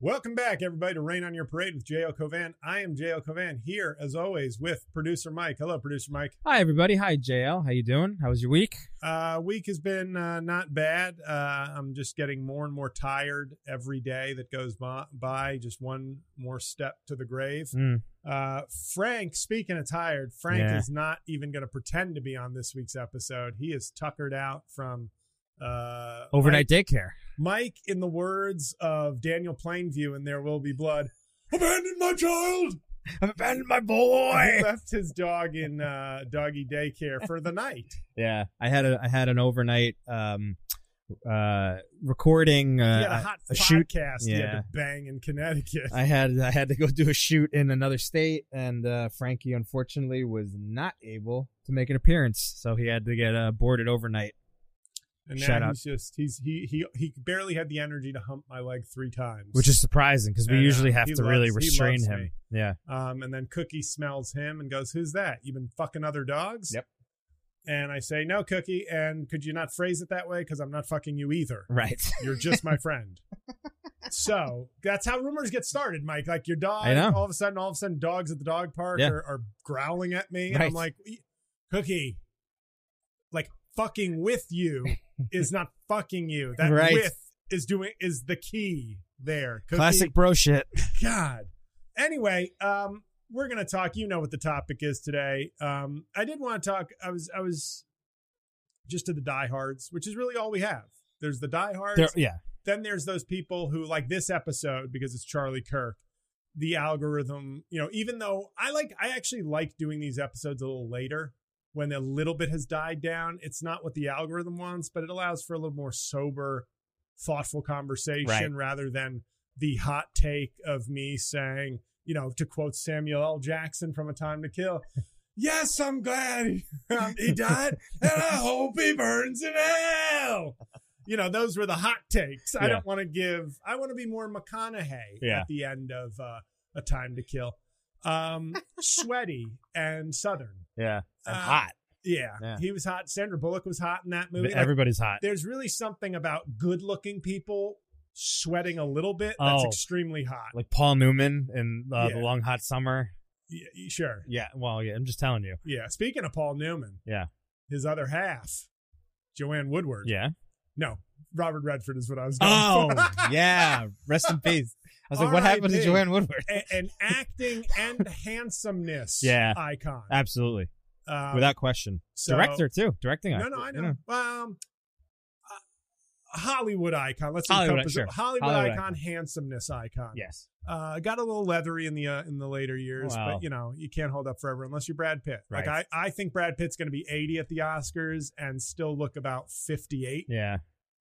Welcome back, everybody, to Rain on Your Parade with J.O. Covan. I am J.O. Covan here, as always, with producer Mike. Hello, producer Mike. Hi, everybody. Hi, JL. How you doing? How was your week? Week has been not bad. I'm just getting more and more tired every day that goes by. Just one more step to the grave. Frank, speaking of tired, Frank is not even going to pretend to be on this week's episode. He is tuckered out from overnight daycare. Mike, in the words of Daniel Plainview in There Will Be Blood, abandoned my child. I've abandoned my boy. He left his dog in doggy daycare for the night. Yeah, I had an overnight recording. He had a hot shoot. Podcast he had to bang in Connecticut. I had to go do a shoot in another state, and Frankie unfortunately was not able to make an appearance, so he had to get boarded overnight. And now he barely had the energy to hump my leg 3 times, which is surprising because we usually have to really restrain him. Me. Yeah. And then Cookie smells him and goes, "Who's that? You been fucking other dogs?" Yep. And I say, "No, Cookie. And could you not phrase it that way? Because I'm not fucking you either. Right. You're just my friend." So that's how rumors get started, Mike. Like your dog, I know. all of a sudden, dogs at the dog park are growling at me, and I'm like, "Cookie, like fucking with you." Is not fucking you. That with is the key there. Cookie. Classic bro shit. God. Anyway, we're gonna talk. You know what the topic is today. I did want to talk. I was just to the diehards, which is really all we have. There's the diehards. Then there's those people who like this episode because it's Charlie Kirk. The algorithm, even though I actually like doing these episodes a little later. When a little bit has died down, it's not what the algorithm wants, but it allows for a little more sober, thoughtful conversation rather than the hot take of me saying, to quote Samuel L. Jackson from A Time to Kill, "Yes, I'm glad he died, and I hope he burns in hell." Those were the hot takes. I don't want to give. I want to be more McConaughey at the end of A Time to Kill. Sweaty and Southern. Yeah. And hot. Yeah. He was hot. Sandra Bullock was hot in that movie. Everybody's hot. There's really something about good-looking people sweating a little bit that's extremely hot. Like Paul Newman in The Long Hot Summer. Yeah, sure. Yeah, well, I'm just telling you. Yeah, speaking of Paul Newman. Yeah. His other half, Joanne Woodward. Yeah. No, Robert Redford is what I was going for. Yeah. Rest in peace. I was like, what happened to Joanne Woodward? An acting and handsomeness icon. Absolutely. Without question. Director, too. Directing icon. No, I know. Hollywood icon. Let's Hollywood icon, handsomeness icon. Yes. Got a little leathery in the later years, but you can't hold up forever unless you're Brad Pitt. Right. Like I think Brad Pitt's going to be 80 at the Oscars and still look about 58. Yeah.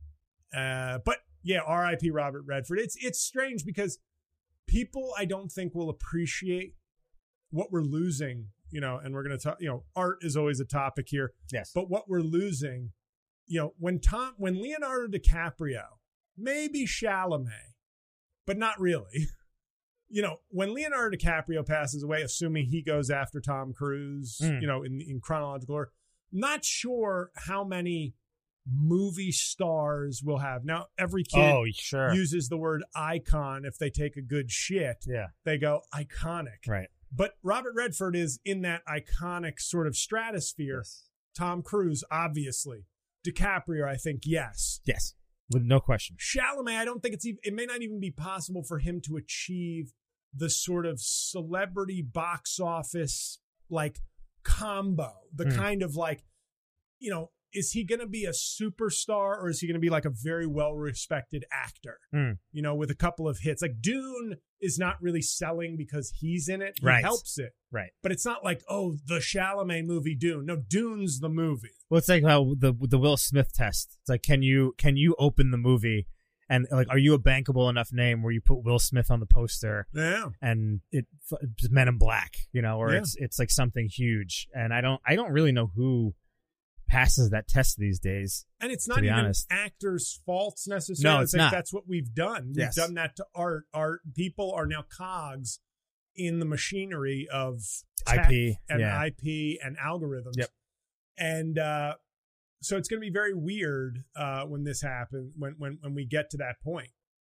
But yeah, R.I.P. Robert Redford. It's strange because people I don't think will appreciate what we're losing. And we're going to talk. Art is always a topic here. Yes. But what we're losing. When Leonardo DiCaprio, maybe Chalamet, but not really. When Leonardo DiCaprio passes away, assuming he goes after Tom Cruise, in chronological order, not sure how many movie stars we'll have. Now, every kid uses the word icon if they take a good shit. Yeah. They go iconic. Right. But Robert Redford is in that iconic sort of stratosphere. Yes. Tom Cruise, obviously. DiCaprio, I think, yes. Yes, with no question. Chalamet, I don't think it may not even be possible for him to achieve the sort of celebrity box office like combo, the kind of like, is he going to be a superstar or is he going to be like a very well-respected actor, with a couple of hits? Like Dune is not really selling because he's in it. He helps it. Right. But it's not like, the Chalamet movie Dune. No, Dune's the movie. Well, it's like how the Will Smith test. It's like, can you open the movie and like, are you a bankable enough name where you put Will Smith on the poster? Yeah. And it's Men in Black, or it's like something huge. And I don't really know who passes that test these days. And it's not even actors' faults necessarily. No, it's not. That's what we've done. We've done that to art. People are now cogs in the machinery of tech IP and algorithms. Yep. And so it's going to be very weird when this happens, when we get to that point.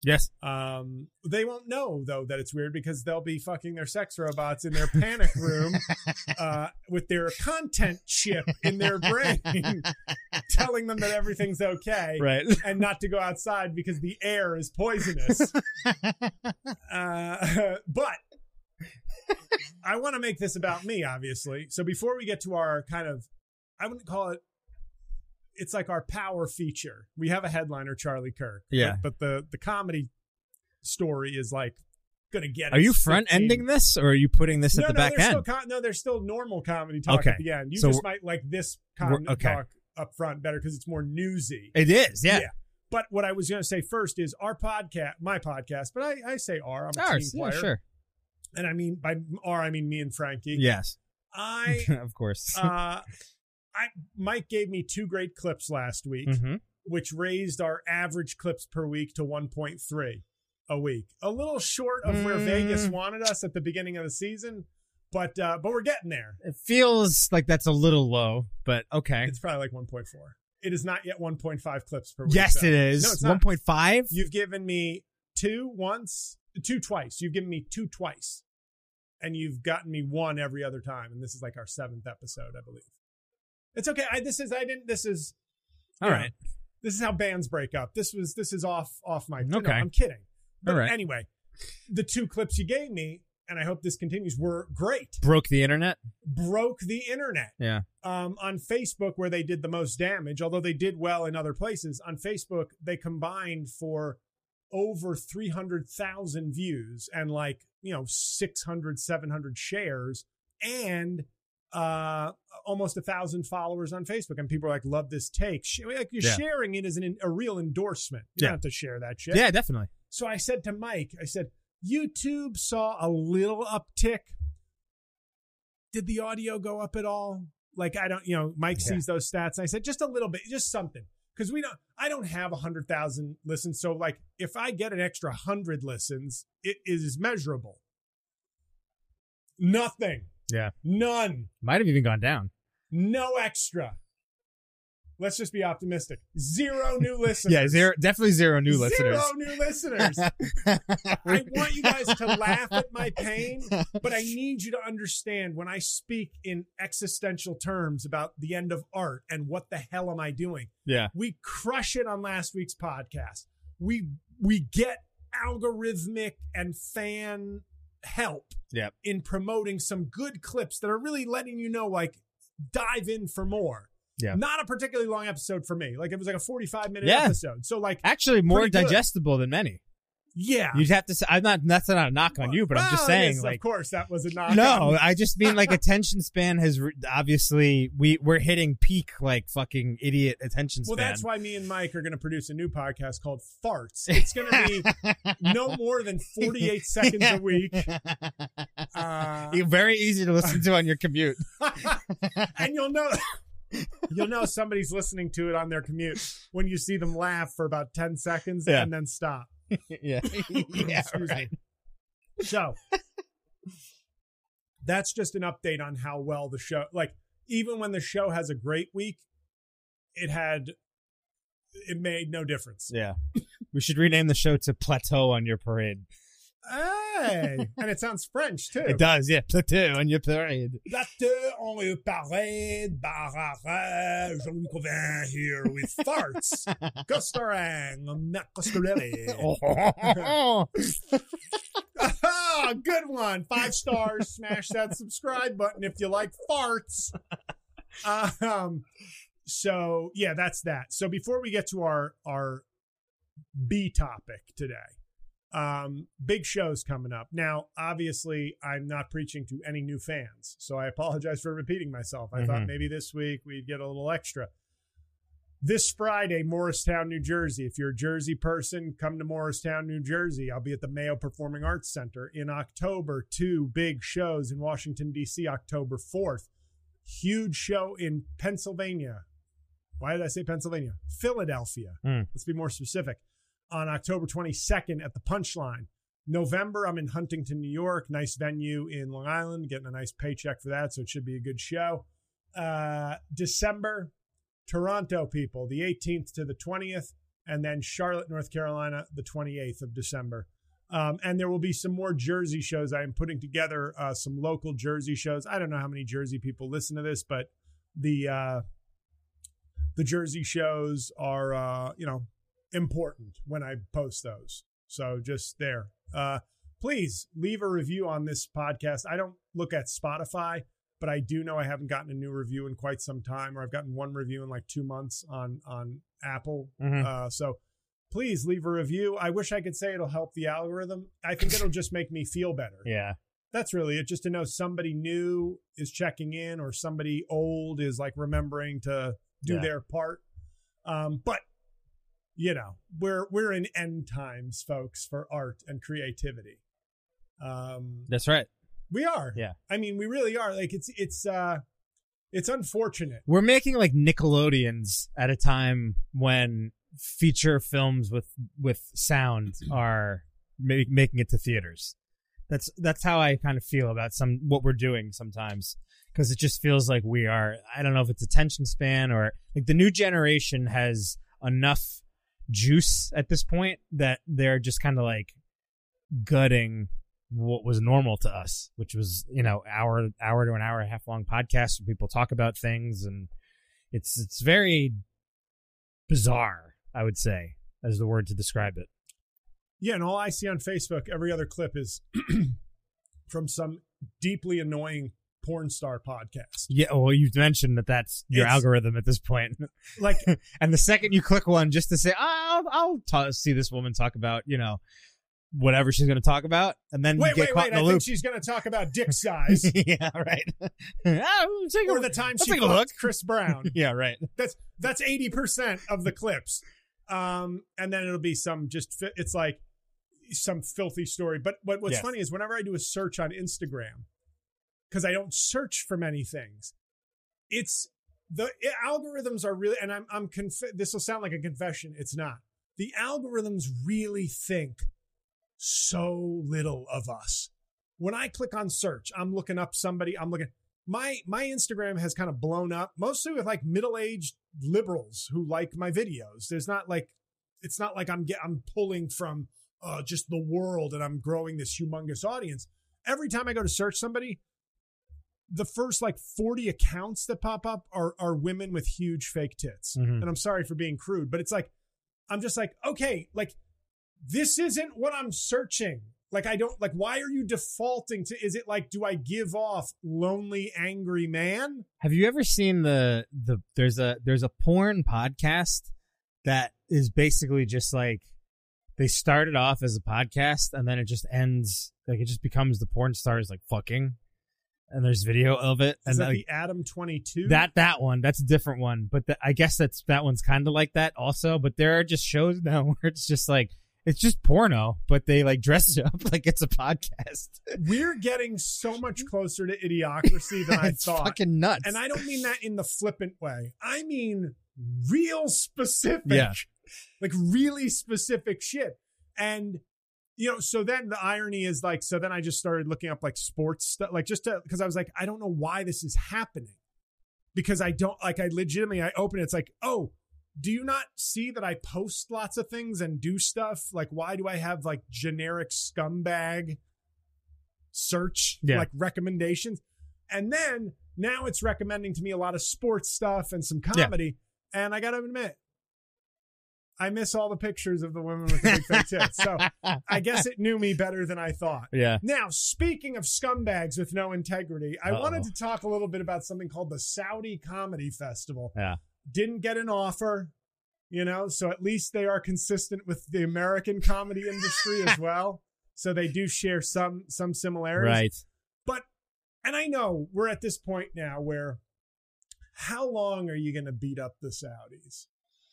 Yes. They won't know though that it's weird because they'll be fucking their sex robots in their panic room with their content chip in their brain telling them that everything's okay, Right. and not to go outside because the air is poisonous. But I want to make this about me, obviously. So before we get to our kind of, I wouldn't call it, it's like our power feature. We have a headliner, Charlie Kirk. Yeah. But the comedy story is like going to get. Are you front ending this, or are you putting this at the back end? There's still normal comedy talk at the end. You just might like this comedy talk up front better because it's more newsy. It is, yeah. But what I was going to say first is our podcast, my podcast, but I say our, I'm a team player. Yeah, sure. And I mean, by our, I mean me and Frankie. Yes. Of course. Mike gave me 2 great clips last week, which raised our average clips per week to 1.3 a week. A little short of where Vegas wanted us at the beginning of the season, but we're getting there. It feels like that's a little low, but okay. It's probably like 1.4. It is not yet 1.5 clips per week. Yes, so. it is. No, it's 1.5? You've given me 2 once, 2 twice. You've given me 2 twice. And you've gotten me 1 every other time. And this is like our 7th episode, I believe. It's okay. This is all right. This is how bands break up. This is off my. Okay. No, I'm kidding. But all right. Anyway, the 2 clips you gave me, and I hope this continues, were great. Broke the internet. Yeah. On Facebook, where they did the most damage, although they did well in other places, on Facebook, they combined for over 300,000 views and 600, 700 shares and almost 1,000 followers on Facebook. And people are like, love this take. You're sharing it as a real endorsement. You don't have to share that shit. Yeah, definitely. So I said to Mike, YouTube saw a little uptick. Did the audio go up at all? Like, I don't, Mike sees those stats. And I said, just a little bit, just something. Because I don't have 100,000 listens. So like, if I get an extra 100 listens, it is measurable. Nothing. Yeah. None. Might have even gone down. No extra. Let's just be optimistic. 0 new listeners. Yeah, definitely 0 new listeners. 0 new listeners. I want you guys to laugh at my pain, but I need you to understand when I speak in existential terms about the end of art and what the hell am I doing. Yeah. We crush it on last week's podcast. We get algorithmic and fan help in promoting some good clips that are really letting you know, like, dive in for more. Yeah. Not a particularly long episode for me. Like, it was like a 45-minute episode. So, like, actually more digestible than many. Yeah. You'd have to say, that's not a knock on you, but I'm just saying, yes, like, of course, that was a knock. No, I just mean, like, attention span has obviously we're hitting peak, like, fucking idiot attention span. Well, that's why me and Mike are going to produce a new podcast called Farts. It's going to be no more than 48 seconds a week. Very easy to listen to on your commute. And you'll know somebody's listening to it on their commute when you see them laugh for about 10 seconds and then stop. Yeah. Right. So that's just an update on how well the show, like, even when the show has a great week, it made no difference. Yeah. We should rename the show to Plateau on Your Parade. Hey, and it sounds French too. It does, yeah. Plateau on your parade. Plateau on your parade, barrage. Jean-Louis Covin here with Farts. Costarang, Matt Coscarelli. Oh, good one. 5 stars. Smash that subscribe button if you like farts. So yeah, that's that. So before we get to our B topic today. Big shows coming up. Now, obviously, I'm not preaching to any new fans, so I apologize for repeating myself. I thought maybe this week we'd get a little extra. This Friday, Morristown, New Jersey. If you're a Jersey person, come to Morristown, New Jersey. I'll be at the Mayo Performing Arts Center. In October, 2 big shows in Washington, D.C., October 4th. Huge show in Pennsylvania. Why did I say Pennsylvania? Philadelphia. Let's be more specific. On October 22nd at the Punchline. November, I'm in Huntington, New York. Nice venue in Long Island. Getting a nice paycheck for that, so it should be a good show. December, Toronto, people. The 18th to the 20th. and then Charlotte, North Carolina, the 28th of December. And there will be some more Jersey shows. I am putting together some local Jersey shows. I don't know how many Jersey people listen to this, but the Jersey shows are, important when I post those. So just there. Please leave a review on this podcast. I don't look at Spotify, but I do know I haven't gotten a new review in quite some time, or I've gotten one review in like 2 months on Apple. So please leave a review. I wish I could say it'll help the algorithm. I think it'll just make me feel better. Yeah. That's really it. Just to know somebody new is checking in, or somebody old is like remembering to do their part. But we're in end times, folks, for art and creativity. That's right. We are. Yeah. I mean, we really are. Like it's unfortunate. We're making like Nickelodeons at a time when feature films with sound are making it to theaters. That's how I kind of feel about what we're doing sometimes, because it just feels like we are. I don't know if it's attention span or like the new generation has enough juice at this point that they're just kind of like gutting what was normal to us, which was hour to an hour and a half long podcasts where people talk about things, and it's very bizarre, I would say, as the word to describe it. Yeah, and all I see on Facebook, every other clip is from some deeply annoying porn star podcast. Yeah, well, you've mentioned that's your algorithm at this point. Like, and the second you click one just to say, I'll see this woman talk about, whatever she's going to talk about, and then you get caught in the loop. I think she's going to talk about dick size. Yeah, right. Or the time she fucked Chris Brown. Yeah, right. That's 80% of the clips. And then it'll be it's like some filthy story. But what's funny is whenever I do a search on Instagram, because I don't search for many things, the algorithms are really, and this will sound like a confession. It's not. The algorithms really think so little of us. When I click on search, I'm looking up somebody. My Instagram has kind of blown up, mostly with like middle-aged liberals who like my videos. It's not like I'm pulling from just the world and I'm growing this humongous audience. Every time I go to search somebody, the first like 40 accounts that pop up are women with huge fake tits. Mm-hmm. And I'm sorry for being crude, but it's like, I'm just like, okay, like this isn't what I'm searching. Like, I don't like, why are you defaulting to, is it like, do I give off lonely, angry man? Have you ever seen there's a porn podcast that is basically just like, they started off as a podcast and then it just ends, like it just becomes the porn stars like fucking, and there's video of it. Is and that the Adam 22? That one, that's a different one. But I guess that one's kind of like that also. But there are just shows now where it's just like, it's just porno, but they like dress it up like it's a podcast. We're getting so much closer to idiocracy than I thought. It's fucking nuts. And I don't mean that in the flippant way. I mean real specific. Yeah. Like really specific shit. And, so then the irony is like, so then I just started looking up like sports stuff, like because I was like, I don't know why this is happening. Because I open it, it's like, oh, do you not see that I post lots of things and do stuff? Like, why do I have like generic scumbag search, like recommendations? And then now it's recommending to me a lot of sports stuff and some comedy. Yeah. And I got to admit, I miss all the pictures of the women with the big fake tits. So I guess it knew me better than I thought. Yeah. Now, speaking of scumbags with no integrity, I wanted to talk a little bit about something called the Saudi Comedy Festival. Yeah. Didn't get an offer, so at least they are consistent with the American comedy industry as well. So they do share some similarities. Right. But, and I know we're at this point now where how long are you going to beat up the Saudis?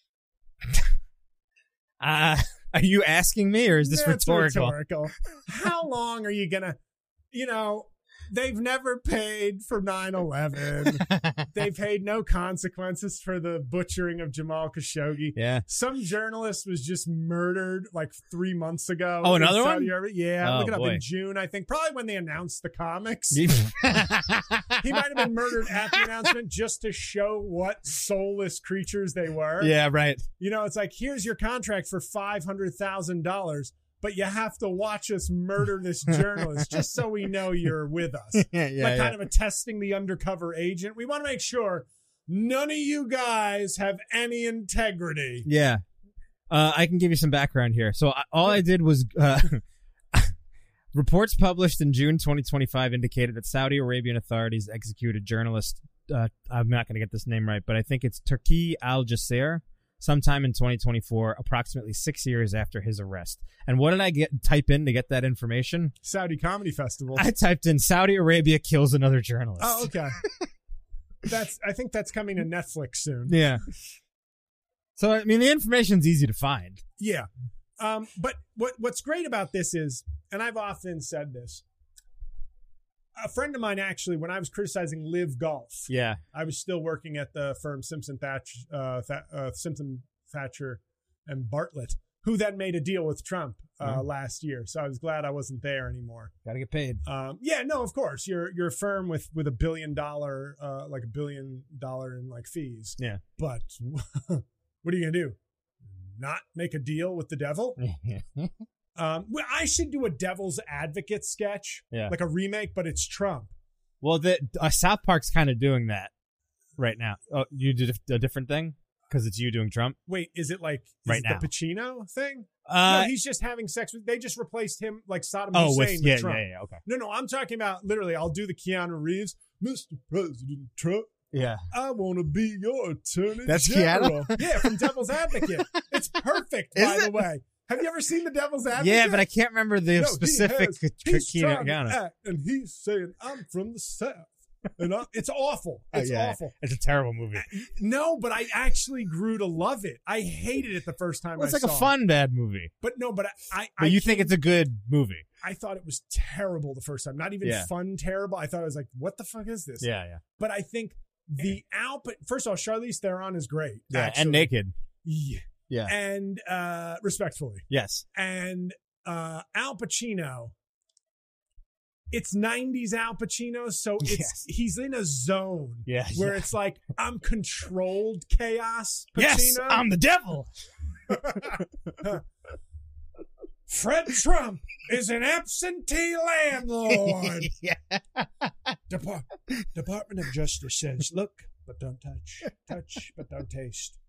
Are you asking me, or is this rhetorical? How long are you going to, They've never paid for 9/11. They paid no consequences for the butchering of Jamal Khashoggi. Yeah. Some journalist was just murdered like 3 months ago. Oh, in another Saudi one? Arabia. Yeah, Oh, look it up boy. in June, I think. Probably when they announced the comics. He might have been murdered at the announcement just to show what soulless creatures they were. Yeah, right. You know, it's like, here's your contract for $500,000, but you have to watch us murder this journalist just so we know you're with us. Yeah, Kind of attesting the undercover agent. We want to make sure none of you guys have any integrity. Yeah. I can give you some background here. So all I did was reports published in June 2025 indicated that Saudi Arabian authorities executed journalist, I'm not going to get this name right, but I think it's Turki Al-Jazeera, sometime in 2024, approximately 6 years after his arrest. And what did I type in to get that information? Saudi Comedy Festival. I typed in Saudi Arabia kills another journalist. Oh, okay. I think that's coming to Netflix soon. Yeah. So, I mean, the information's easy to find. Yeah. But what's great about this is, and I've often said this, a friend of mine actually, when I was criticizing Live Golf, Yeah. I was still working at the firm Simpson Thatcher and Bartlett, who then made a deal with Trump last year. So I was glad I wasn't there anymore. Got to get paid. Yeah, no, of course. You're a firm with $1 billion, like $1 billion in like fees. Yeah. But what are you gonna do? Not make a deal with the devil? I should do a Devil's Advocate sketch, like a remake, but it's Trump. Well, South Park's kind of doing that right now. Oh, you did a different thing because it's you doing Trump. Wait, is it like right now the Pacino thing? No, he's just having sex with. They just replaced him like Saddam Hussein with Trump. Yeah, okay. No, I'm talking about literally. I'll do the Keanu Reeves, Mr. President Trump. Yeah, I want to be your attorney That's general. Keanu? Yeah, from Devil's Advocate. It's perfect, by the way. Have you ever seen the Devil's Advocate? Yeah, but I can't remember the specific He's Keanu. trying to act, and he's saying, "I'm from the South," and it's awful. It's awful. It's a terrible movie. No, but I actually grew to love it. I hated it the first time. It's I like saw a fun bad movie. But no, but But you think it's a good movie? I thought it was terrible the first time. Not even fun terrible. I thought it was like, what the fuck is this? Yeah. But I think first of all, Charlize Theron is great. Yeah, actually. and naked. Yeah. And respectfully. Yes. And Al Pacino, it's 90s Al Pacino, so he's in a zone where it's like, I'm controlled chaos Pacino. Yes, I'm the devil. Fred Trump is an absentee landlord. Department of Justice says, look, but don't touch. Touch, but don't taste.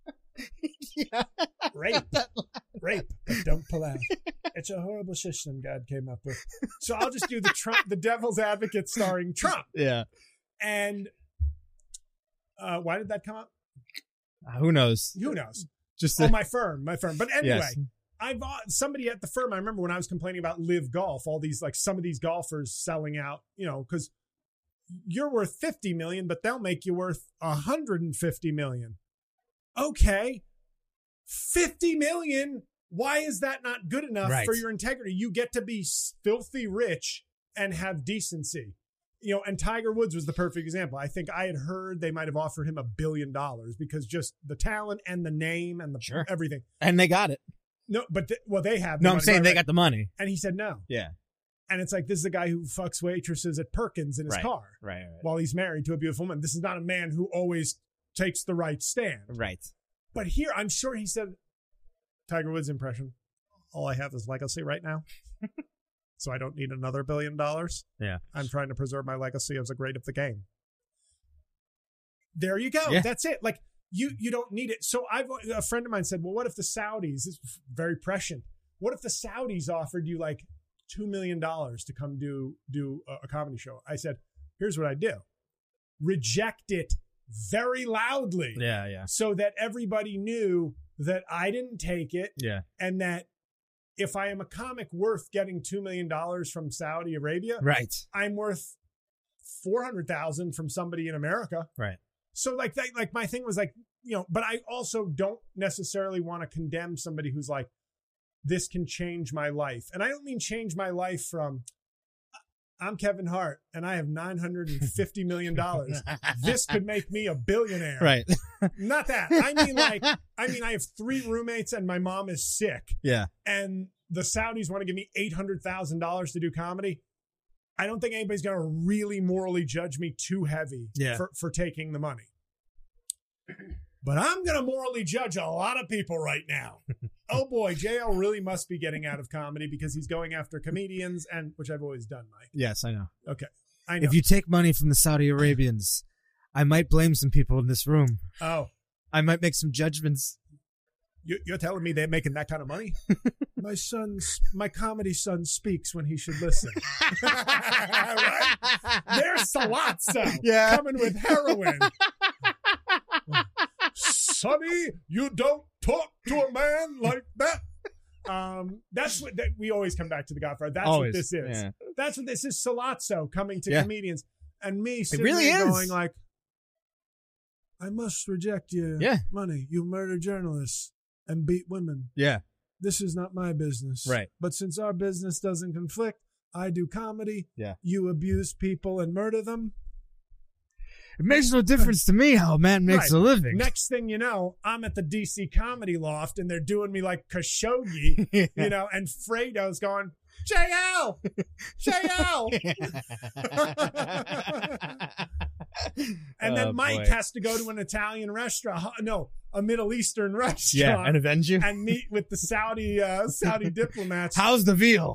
Rape, but don't pull out. It's a horrible system God came up with. So I'll just do the Devil's Advocate starring Trump. Yeah. And why did that come up? Who knows? Just my firm. But anyway, somebody at the firm. I remember when I was complaining about Live Golf, all these some of these golfers selling out. Because you're worth $50 million, but they'll make you worth $150 million. Okay, $50 million. Why is that not good enough for your integrity? You get to be filthy rich and have decency. And Tiger Woods was the perfect example. I think I had heard they might have offered him $1 billion because just the talent and the name and the everything. And they got it. No, but they have. No, I'm saying they got the money. And he said no. Yeah. And it's like, this is a guy who fucks waitresses at Perkins in his car. Right. While he's married to a beautiful woman. This is not a man who always takes the right stand. Right. But here, I'm sure he said, Tiger Woods impression, all I have is legacy right now. So I don't need another $1 billion. Yeah. I'm trying to preserve my legacy as the great of the game. There you go. Yeah. That's it. Like, you don't need it. So a friend of mine said, well, what if the Saudis, this is very prescient, what if the Saudis offered you like $2 million to come do a comedy show? I said, here's what I do. Reject it very loudly. Yeah. So that everybody knew that I didn't take it. Yeah. And that if I am a comic worth getting $2 million from Saudi Arabia, right, I'm worth $400,000 from somebody in America. Right. So like my thing was like, but I also don't necessarily want to condemn somebody who's like, this can change my life. And I don't mean change my life from, I'm Kevin Hart, and I have $950 million. This could make me a billionaire. Right. Not that. I mean, I have 3 roommates, and my mom is sick. Yeah. And the Saudis want to give me $800,000 to do comedy. I don't think anybody's going to really morally judge me too heavy for taking the money. But I'm going to morally judge a lot of people right now. Oh boy, JL really must be getting out of comedy because he's going after comedians, and which I've always done, Mike. Yes, I know. Okay, I know. If you take money from the Saudi Arabians, I might blame some people in this room. Oh. I might make some judgments. You're telling me they're making that kind of money? My comedy son speaks when he should listen. Right? There's Salazzo coming with heroin. Sonny, you don't talk to a man like that. That's what we always come back to The Godfather. That's what this is. Yeah. That's what this is. Salazzo coming to comedians, and me sitting there going like, I must reject your money. You murder journalists and beat women. Yeah. This is not my business. Right. But since our business doesn't conflict, I do comedy. Yeah. You abuse people and murder them. It makes no difference to me how a man makes a living. Next thing you know, I'm at the DC Comedy Loft and they're doing me like Khashoggi, you know, and Fredo's going, JL! And then Mike has to go to an Italian restaurant, a Middle Eastern restaurant. Yeah, and avenge you. And meet with the Saudi diplomats. How's the veal?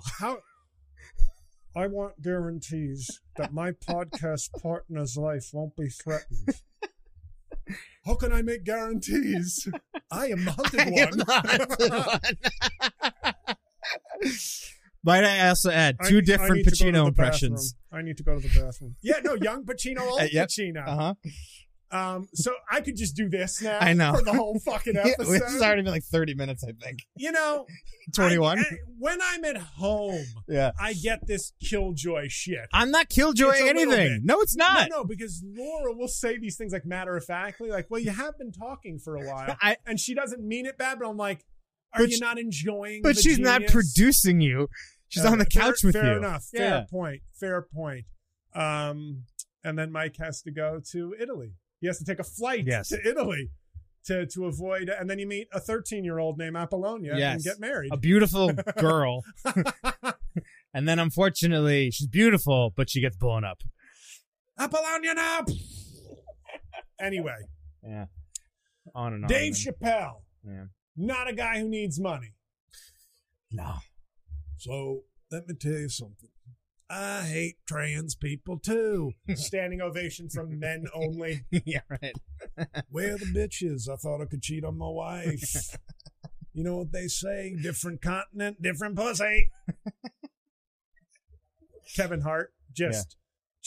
I want guarantees that my podcast partner's life won't be threatened. How can I make guarantees? I am the hunted one. Might I also add 2 different Pacino impressions? I need to go to the bathroom. Yeah, no, young Pacino, old Pacino. Uh-huh. So I could just do this now. I know. For the whole fucking episode. This has already been like 30 minutes, I think. You know, 21. When I'm at home, I get this killjoy shit. I'm not killjoying anything. No, it's not. No, because Laura will say these things like matter-of-factly, like, well, you have been talking for a while. And she doesn't mean it bad, but I'm like, are you not enjoying But she's genius? Not producing you. She's on the couch with you. Fair enough. Fair point. And then Mike has to go to Italy. He has to take a flight to Italy to avoid, and then you meet a 13-year-old named Apollonia and get married. A beautiful girl. And then, unfortunately, she's beautiful, but she gets blown up. Apollonia now! Anyway. Yeah. On and on. Dave Chappelle. Yeah. Not a guy who needs money. No. So, let me tell you something. I hate trans people too. Standing ovation from men only. Yeah, right. Where the bitches? I thought I could cheat on my wife. You know what they say? Different continent, different pussy. Kevin Hart just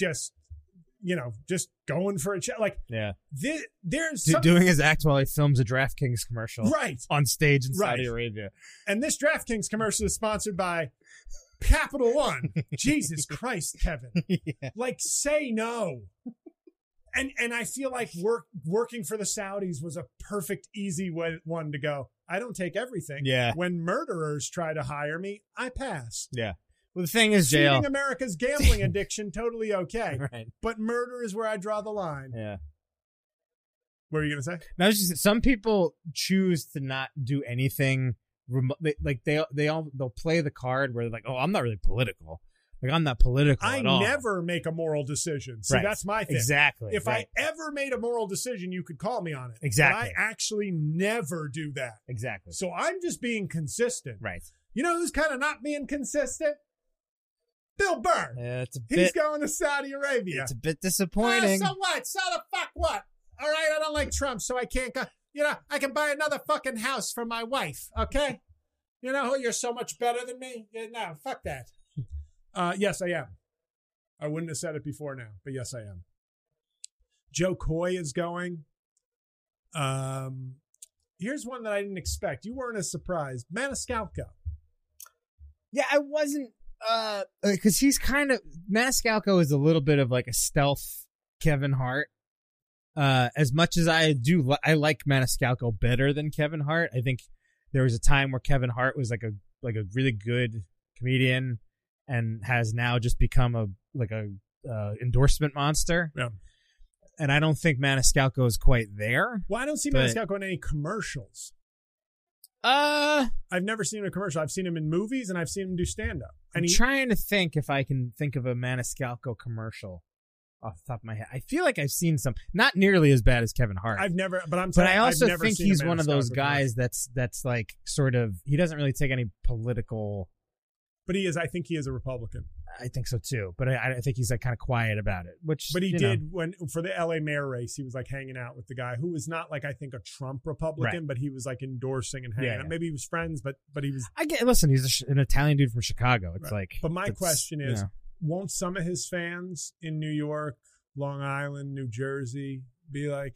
going for a chat. Like, there's doing his act while he films a DraftKings commercial, right, on stage in Saudi Arabia. And this DraftKings commercial is sponsored by Capital One. Jesus Christ, Kevin. Yeah. Like, say no. And I feel like working for the Saudis was a perfect, easy one to go. I don't take everything. Yeah. When murderers try to hire me, I pass. Yeah. Well, the thing is, Feeding America's gambling addiction, totally okay. Right. But murder is where I draw the line. Yeah. What were you going to say? No, some people choose to not do anything. They'll play the card where they're like, oh, I'm not really political. Like, I'm not political at all. I never make a moral decision. See, that's my thing. Exactly. If I ever made a moral decision, you could call me on it. Exactly. But I actually never do that. Exactly. So I'm just being consistent. Right. You know who's kind of not being consistent? Bill Burr. Yeah, He's going to Saudi Arabia. It's a bit disappointing. So what? So the fuck what? All right, I don't like Trump, so I can't go. You know, I can buy another fucking house for my wife, okay? You know who? You're so much better than me? Yeah, no, fuck that. Yes, I am. I wouldn't have said it before now, but yes, I am. Joe Coy is going. Here's one that I didn't expect. You weren't as surprised. Maniscalco. Yeah, I wasn't, because he's kind of, Maniscalco is a little bit of like a stealth Kevin Hart. As much as I like Maniscalco better than Kevin Hart. I think there was a time where Kevin Hart was like a really good comedian and has now just become a endorsement monster. Yeah. And I don't think Maniscalco is quite there. Well, I don't see Maniscalco in any commercials. I've never seen him in a commercial. I've seen him in movies and I've seen him do stand-up. I'm trying to think if I can think of a Maniscalco commercial off the top of my head. I feel like I've seen some, not nearly as bad as Kevin Hart. I've never, but I also think he's one of those guys that's like sort of, he doesn't really take any political. But he is. I think he is a Republican. I think so too. But I think he's like kind of quiet about it. But he did when for the LA mayor race, he was like hanging out with the guy who was not like I think a Trump Republican, but he was like endorsing and hanging out. Maybe he was friends, but he was. Listen, he's an Italian dude from Chicago. It's like. But my question is, won't some of his fans in New York, Long Island, New Jersey be like,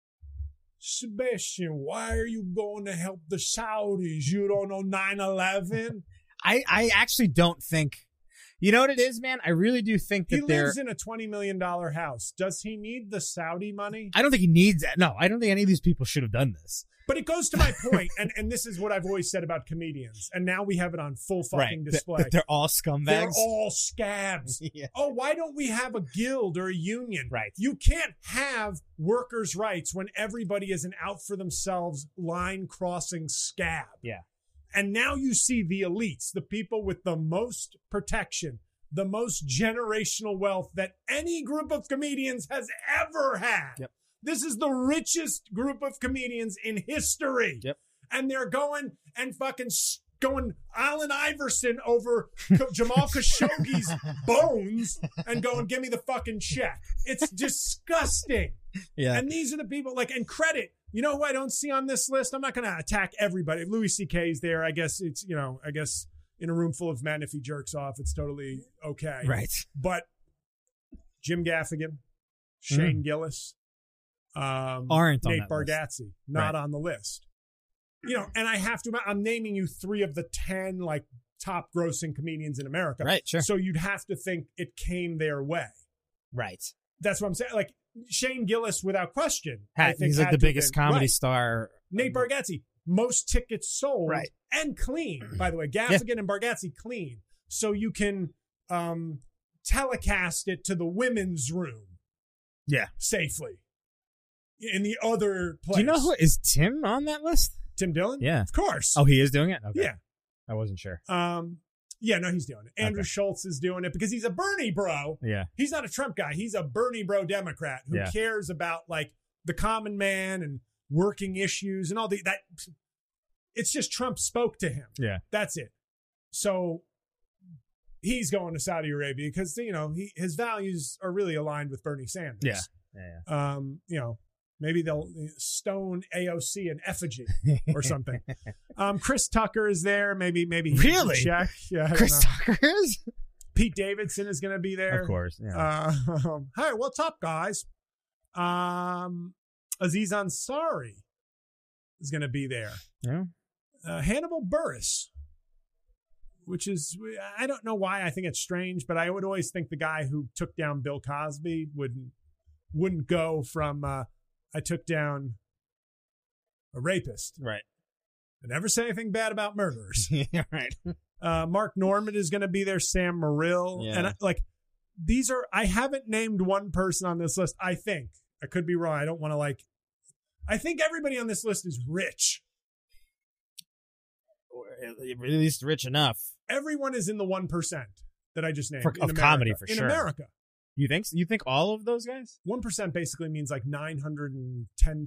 Sebastian, why are you going to help the Saudis? You don't know 9/11? I actually don't think. You know what it is, man? I really do think that he lives in a $20 million house. Does he need the Saudi money? I don't think he needs that. No, I don't think any of these people should have done this. But it goes to my point, and this is what I've always said about comedians, and now we have it on full fucking display. That they're all scumbags. They're all scabs. Yeah. Oh, why don't we have a guild or a union? Right. You can't have workers' rights when everybody is an out for themselves, line-crossing scab. Yeah. And now you see the elites, the people with the most protection, the most generational wealth that any group of comedians has ever had. Yep. This is the richest group of comedians in history. Yep. And they're going and fucking going Allen Iverson over Jamal Khashoggi's bones and going, give me the fucking check. It's disgusting. Yeah. And these are the people and credit. You know who I don't see on this list? I'm not going to attack everybody. If Louis C.K.'s there, I guess it's, in a room full of men, if he jerks off, it's totally okay. Right. But Jim Gaffigan, Shane Gillis, aren't on Nate that Bargatze, list. not on the list. And I have to, I'm naming you 3 of the 10 top grossing comedians in America. Right, sure. So you'd have to think it came their way. Right. That's what I'm saying. Shane Gillis, without question. I think he's like the biggest comedy star. Nate Bargatze, most tickets sold. Right. And clean, by the way. Gaffigan and Bargatze clean. So you can telecast it to the women's room. Yeah. Safely. In the other place. Do you know who is Tim on that list? Tim Dillon? Yeah. Of course. Oh, he is doing it? Okay. Yeah. I wasn't sure. Yeah, no, he's doing it. Andrew Schultz is doing it because he's a Bernie bro. Yeah. He's not a Trump guy. He's a Bernie bro Democrat who cares about the common man and working issues and all that. It's just Trump spoke to him. Yeah. That's it. So he's going to Saudi Arabia because, his values are really aligned with Bernie Sanders. Yeah. Maybe they'll stone AOC in effigy or something. Chris Tucker is there. Maybe really check. Yeah, Chris Tucker is. Pete Davidson is going to be there. Of course. Yeah. Hi, what's up, guys? Aziz Ansari is going to be there. Yeah. Hannibal Buress, which is, I don't know why I think it's strange, but I would always think the guy who took down Bill Cosby wouldn't go from I took down a rapist. Right. I never say anything bad about murderers. Yeah, right. Mark Norman is going to be there. Sam Morrill. Yeah. And these are, I haven't named one person on this list. I think I could be wrong. I don't want to I think everybody on this list is rich. Or at least rich enough. Everyone is in the 1% that I just named. Of comedy, for sure. In America. You think? You think all of those guys? 1% basically means $910,000.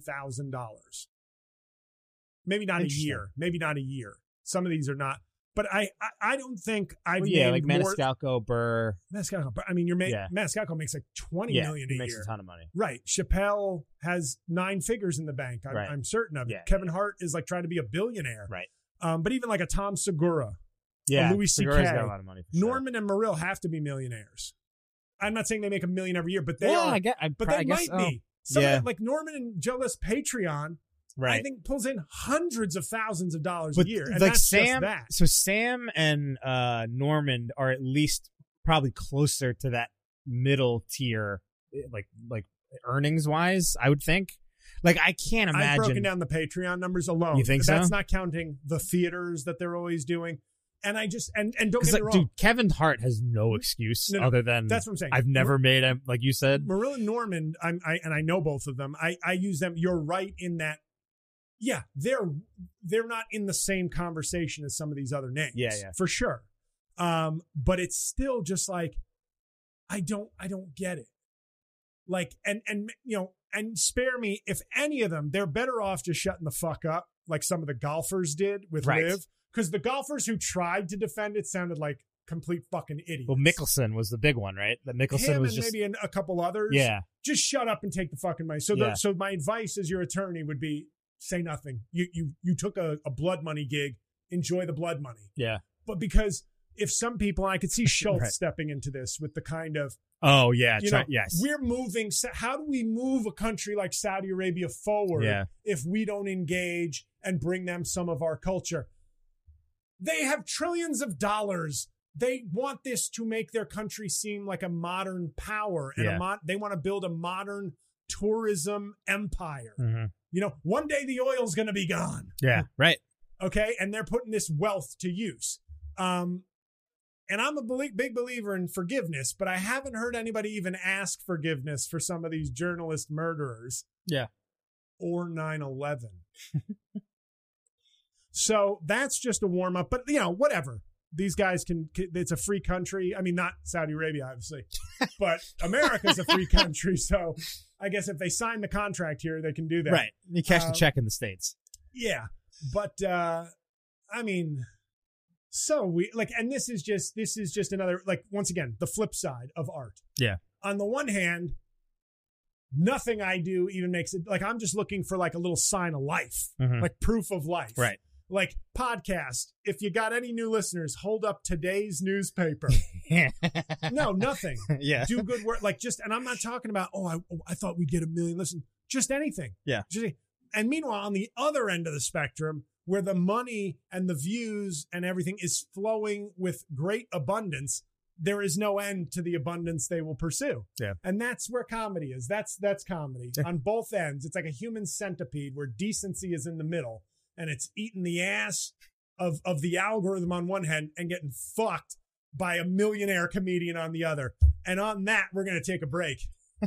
Maybe not a year. Maybe not a year. Some of these are not. But I don't think I've named Maniscalco, Burr. Maniscalco. I mean, Maniscalco makes $20 million a year. Makes a ton of money. Right. Chappelle has 9 figures in the bank. I'm certain of it. Yeah, Kevin Hart is trying to be a billionaire. Right. But even a Tom Segura, a Louis C.K., got a lot of money. Norman and Morrill have to be millionaires. I'm not saying they make $1 million every year, but they are. They might be. Norman and Joe List Patreon, I think pulls in hundreds of thousands of dollars a year. And that's Sam, just that. So Sam and Norman are at least probably closer to that middle tier, like earnings wise, I would think. I can't imagine. I've broken down the Patreon numbers alone. You think That's so? not counting the theaters that they're always doing. And I just and don't get me like, wrong, dude, Kevin Hart has no excuse other than that's what I'm saying. I've never made him, like you said. Marilla and Norman, and I know both of them. I use them. You're right in that. Yeah, they're not in the same conversation as some of these other names. Yeah, for sure. But it's still just like I don't get it. Like and you know, and spare me if any of them, they're better off just shutting the fuck up, like some of the golfers did with Liv. Because the golfers who tried to defend it sounded like complete fucking idiots. Well, Mickelson was the big one, right? That Mickelson was and just maybe a couple others. Yeah. Just shut up and take the fucking money. So so my advice as your attorney would be say nothing. You took a blood money gig. Enjoy the blood money. Yeah. But because if some people, I could see Schultz stepping into this with the kind of, oh yeah, yes, we're moving. How do we move a country like Saudi Arabia forward if we don't engage and bring them some of our culture? They have trillions of dollars. They want this to make their country seem like a modern power, and they want to build a modern tourism empire. Mm-hmm. You know, one day the oil's going to be gone. Yeah, right. Okay, and they're putting this wealth to use. And I'm a big believer in forgiveness, but I haven't heard anybody even ask forgiveness for some of these journalist murderers. Yeah. Or 9/11. So that's just a warm up, but you know, whatever. These guys it's a free country. I mean, not Saudi Arabia, obviously, but America's a free country. So I guess if they sign the contract here, they can do that. Right. You cash the check in the States. Yeah. But, I mean, so and this is just another, like, once again, the flip side of art. Yeah. On the one hand, nothing I do even makes it, like, I'm just looking for like a little sign of life, like proof of life. Right. Like podcast, if you got any new listeners, hold up today's newspaper. No, nothing. Yeah. Do good work. Like and I'm not talking about, I thought we'd get 1 million listens. Just anything. Yeah. And meanwhile, on the other end of the spectrum, where the money and the views and everything is flowing with great abundance, there is no end to the abundance they will pursue. Yeah. And that's where comedy is. That's comedy. On both ends. It's like a human centipede where decency is in the middle. And it's eating the ass of the algorithm on one hand and getting fucked by a millionaire comedian on the other. And on that, we're going to take a break.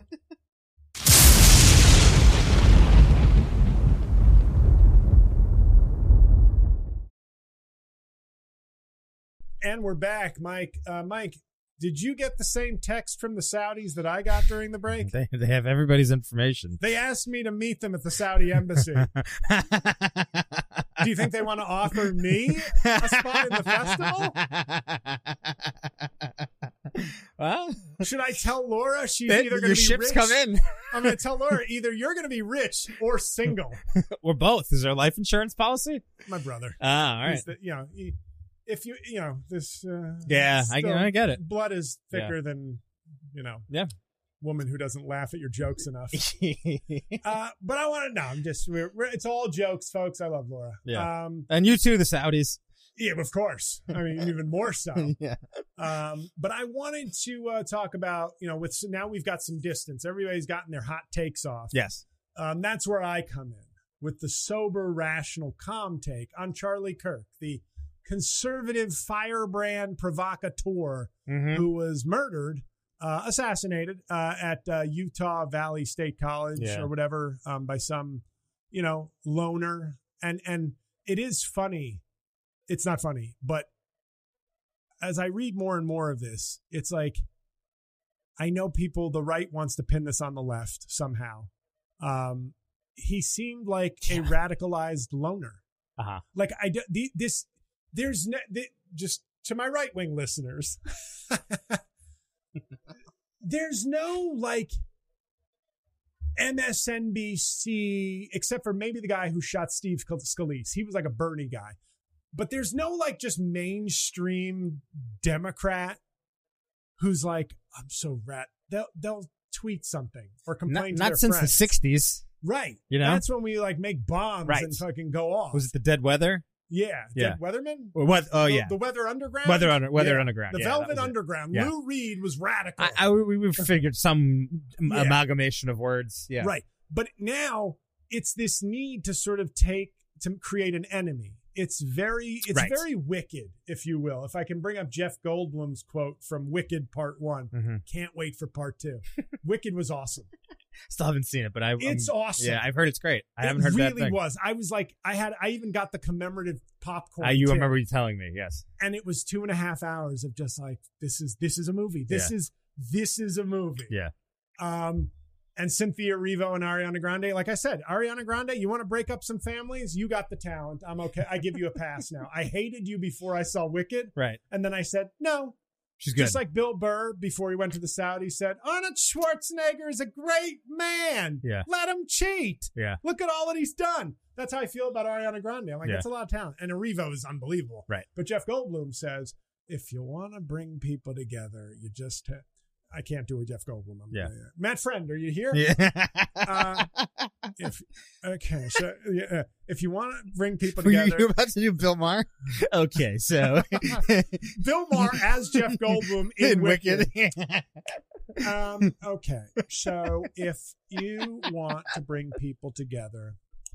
And we're back, Mike. Mike, did you get the same text from the Saudis that I got during the break? They have everybody's information. They asked me to meet them at the Saudi embassy. Do you think they want to offer me a spot in the festival? Well, should I tell Laura she's either going to be ships rich? Come in. I'm going to tell Laura either you're going to be rich or single. Or both. Is there a life insurance policy? My brother. Ah, all right. If this. Yeah, I get it. Blood is thicker than, woman who doesn't laugh at your jokes enough. But I want to know. It's all jokes, folks. I love Laura. Yeah. And you too, the Saudis. Yeah, of course. I mean, even more so. Yeah. But I wanted to talk about, now we've got some distance. Everybody's gotten their hot takes off. Yes. That's where I come in with the sober, rational, calm take on Charlie Kirk, the conservative firebrand provocateur who was murdered, assassinated at Utah Valley State College or whatever by some, loner. And it is funny. It's not funny, but as I read more and more of this, it's like, I know the right wants to pin this on the left somehow. He seemed like a radicalized loner. Uh-huh. Like just to my right wing listeners, there's no like MSNBC, except for maybe the guy who shot Steve Scalise. He was like a Bernie guy. But there's no like just mainstream Democrat who's like, I'm so they'll tweet something or complain to their not since friends. The 60s. Right. That's when we like make bombs and fucking go off. Was it the Dead Weather? Yeah. Dead Weatherman? Or what? Oh, the Weather Underground? Weather Underground. The Velvet Underground. Yeah. Lou Reed was radical. We figured some amalgamation of words. Yeah. Right. But now it's this need to sort of create an enemy. very Wicked, if you will. If I can bring up Jeff Goldblum's quote from Wicked Part 1. Can't wait for Part 2. Wicked was awesome. Still haven't seen it, but it's awesome. Yeah, I've heard it's great. I haven't heard that thing. It really was. I was like, I even got the commemorative popcorn. You remember you telling me, yes. And it was 2.5 hours of just like, this is a movie. This is a movie. Yeah. And Cynthia Erivo and Ariana Grande, like I said, Ariana Grande, you want to break up some families? You got the talent. I'm okay. I give you a pass now. I hated you before I saw Wicked. Right. And then I said, no. She's good. Just like Bill Burr, before he went to the Saudis, said, Arnold Schwarzenegger is a great man. Yeah. Let him cheat. Yeah. Look at all that he's done. That's how I feel about Ariana Grande. I'm like, that's a lot of talent. And Erivo is unbelievable. Right. But Jeff Goldblum says, if you want to bring people together, you just... I can't do a Jeff Goldblum. Matt Friend, are you here? Yeah. If you want to bring people together, you about to do Bill Maher? Okay, so Bill Maher as Jeff Goldblum in Wicked. Okay, so if you want to bring people together,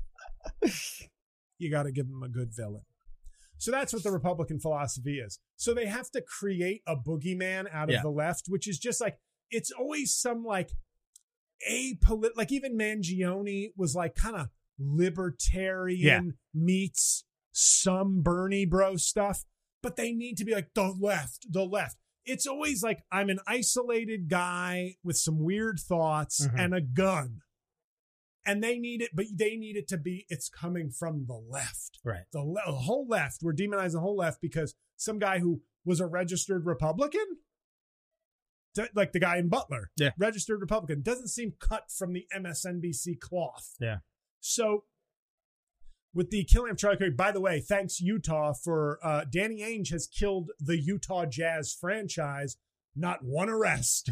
you got to give them a good villain. So that's what the Republican philosophy is. So they have to create a boogeyman out of the left, which is just like, it's always some like like even Mangione was like kind of libertarian meets some Bernie bro stuff, but they need to be like the left. It's always like, I'm an isolated guy with some weird thoughts and a gun. And they need it, but they need it to be, it's coming from the left. Right. The whole left. We're demonizing the whole left because some guy who was a registered Republican, like the guy in Butler, registered Republican, doesn't seem cut from the MSNBC cloth. Yeah. So with the killing of Charlie Kirk, by the way, thanks Utah for, Danny Ainge has killed the Utah Jazz franchise. Not one arrest.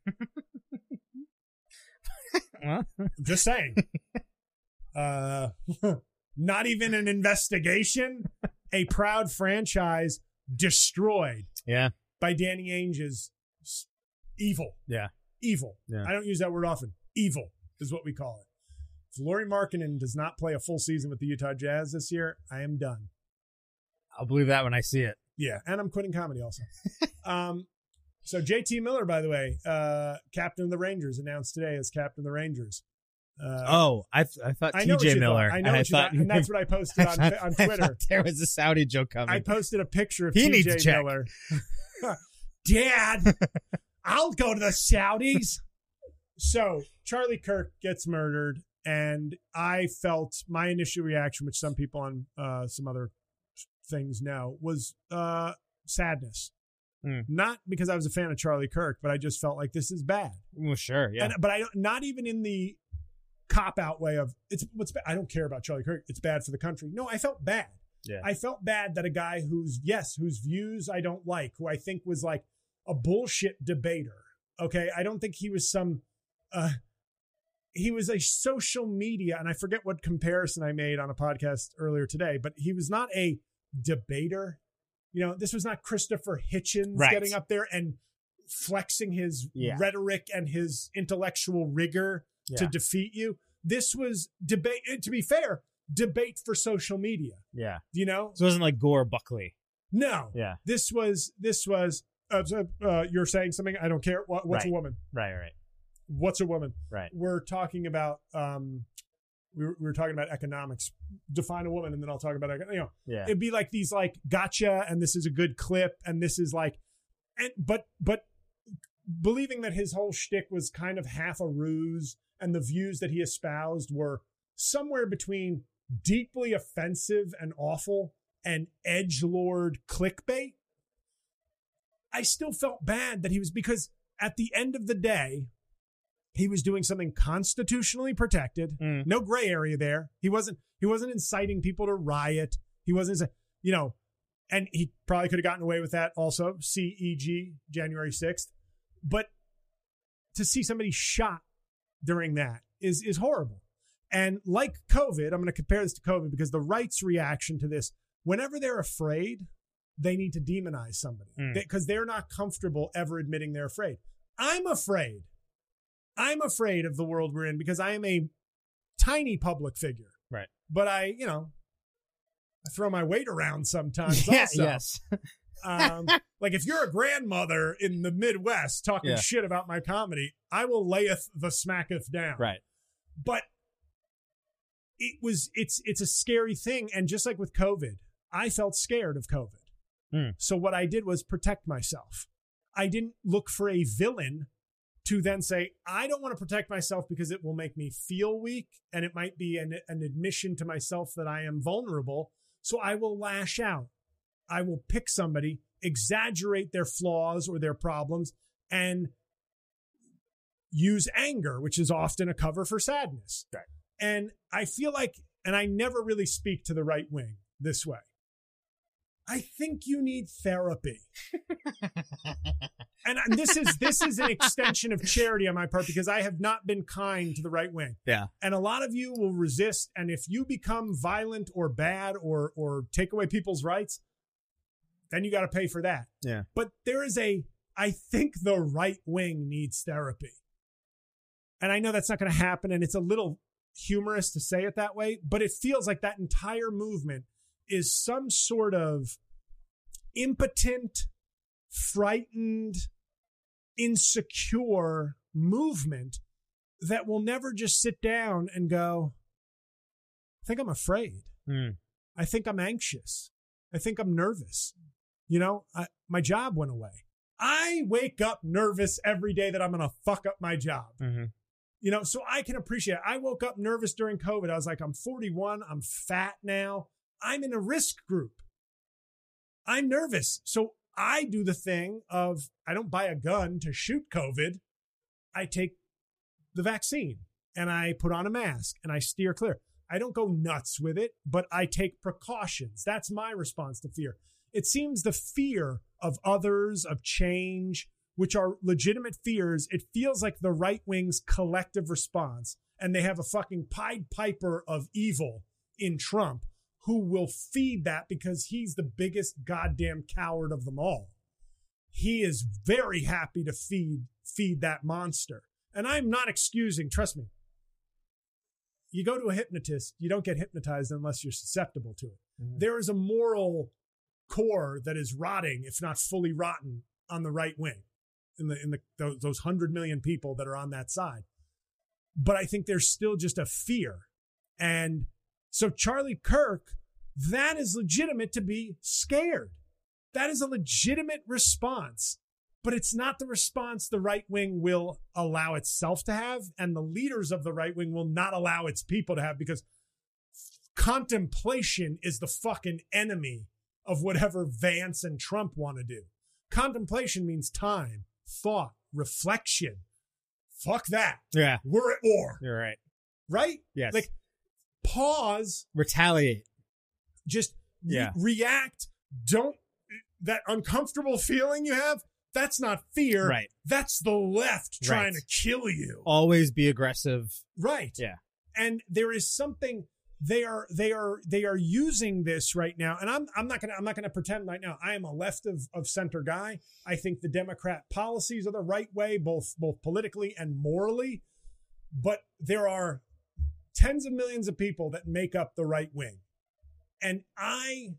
Just saying. Not even an investigation. A proud franchise destroyed. Yeah. By Danny Ainge's evil. Yeah. Evil. Yeah. I don't use that word often. Evil is what we call it. If Lauri Markkanen does not play a full season with the Utah Jazz this year, I am done. I'll believe that when I see it. Yeah. And I'm quitting comedy also. So JT Miller, by the way, captain of the Rangers, announced today as captain of the Rangers. I thought TJ Miller. I know what you thought, and that's what I posted on Twitter. There was a Saudi joke coming. I posted a picture of he TJ Miller. Dad, I'll go to the Saudis. So Charlie Kirk gets murdered, and I felt my initial reaction, which some people on some other things know, was sadness. Not because I was a fan of Charlie Kirk, but I just felt like this is bad. Well, sure, yeah. But not even in the cop-out way of, I don't care about Charlie Kirk. It's bad for the country. No, I felt bad. Yeah. I felt bad that a guy whose views I don't like, who I think was like a bullshit debater. Okay. I don't think he was he was a social media, and I forget what comparison I made on a podcast earlier today, but he was not a debater. You know, this was not Christopher Hitchens getting up there and flexing his rhetoric and his intellectual rigor to defeat you. This was debate. To be fair, debate for social media. Yeah. You know? So it wasn't like Gore Buckley. No. Yeah. This was you're saying something. I don't care. What's a woman? Right. What's a woman? Right. We're talking about, we were talking about economics. Define a woman, and then I'll talk about it'd be like these like gotcha, and this is a good clip, and this is like, and but believing that his whole shtick was kind of half a ruse, and the views that he espoused were somewhere between deeply offensive and awful and edgelord clickbait. I still felt bad that he was, because at the end of the day, he was doing something constitutionally protected. No gray area there. He wasn't inciting people to riot. He wasn't, and he probably could have gotten away with that also. CEG, January 6th. But to see somebody shot during that is horrible. And like COVID, I'm going to compare this to COVID because the right's reaction to this, whenever they're afraid, they need to demonize somebody because they're not comfortable ever admitting they're afraid. I'm afraid of the world we're in because I am a tiny public figure. Right. But I throw my weight around sometimes. Yeah, also. yes. Like if you're a grandmother in the Midwest talking shit about my comedy, I will layeth the smacketh down. Right. But it's a scary thing. And just like with COVID, I felt scared of COVID. So what I did was protect myself. I didn't look for a villain to then say, I don't want to protect myself because it will make me feel weak and it might be an admission to myself that I am vulnerable. So I will lash out. I will pick somebody, exaggerate their flaws or their problems, and use anger, which is often a cover for sadness. Right. And I feel like, and I never really speak to the right wing this way, I think you need therapy. And this is an extension of charity on my part because I have not been kind to the right wing. Yeah. And a lot of you will resist. And if you become violent or bad or take away people's rights, then you got to pay for that. Yeah. But I think the right wing needs therapy. And I know that's not going to happen. And it's a little humorous to say it that way, but it feels like that entire movement is some sort of impotent, frightened, insecure movement that will never just sit down and go, I think I'm afraid. I think I'm anxious. I think I'm nervous. You know, my job went away. I wake up nervous every day that I'm going to fuck up my job. Mm-hmm. You know, so I can appreciate it. I woke up nervous during COVID. I was like, I'm 41. I'm fat now. I'm in a risk group. I'm nervous. So I do the thing of, I don't buy a gun to shoot COVID. I take the vaccine and I put on a mask and I steer clear. I don't go nuts with it, but I take precautions. That's my response to fear. It seems the fear of others, of change, which are legitimate fears, it feels like the right wing's collective response. And they have a fucking Pied Piper of evil in Trump who will feed that because he's the biggest goddamn coward of them all. He is very happy to feed that monster. And I'm not excusing, trust me. You go to a hypnotist, you don't get hypnotized unless you're susceptible to it. Mm-hmm. There is a moral core that is rotting, if not fully rotten, on the right wing, in those 100 million people that are on that side. But I think there's still just a fear. And so Charlie Kirk, that is legitimate to be scared. That is a legitimate response, but it's not the response the right wing will allow itself to have. And the leaders of the right wing will not allow its people to have, because contemplation is the fucking enemy of whatever Vance and Trump want to do. Contemplation means time, thought, reflection. Fuck that. Yeah. We're at war. You're right. Right? Yes. Like, pause. Retaliate. Just react. Don't, that uncomfortable feeling you have, that's not fear. Right. That's the left trying to kill you. Always be aggressive. Right. Yeah. And there is something, they are using this right now. And I'm not gonna pretend right now I am a left of center guy. I think the Democrat policies are the right way, both politically and morally. But there are tens of millions of people that make up the right wing. And I,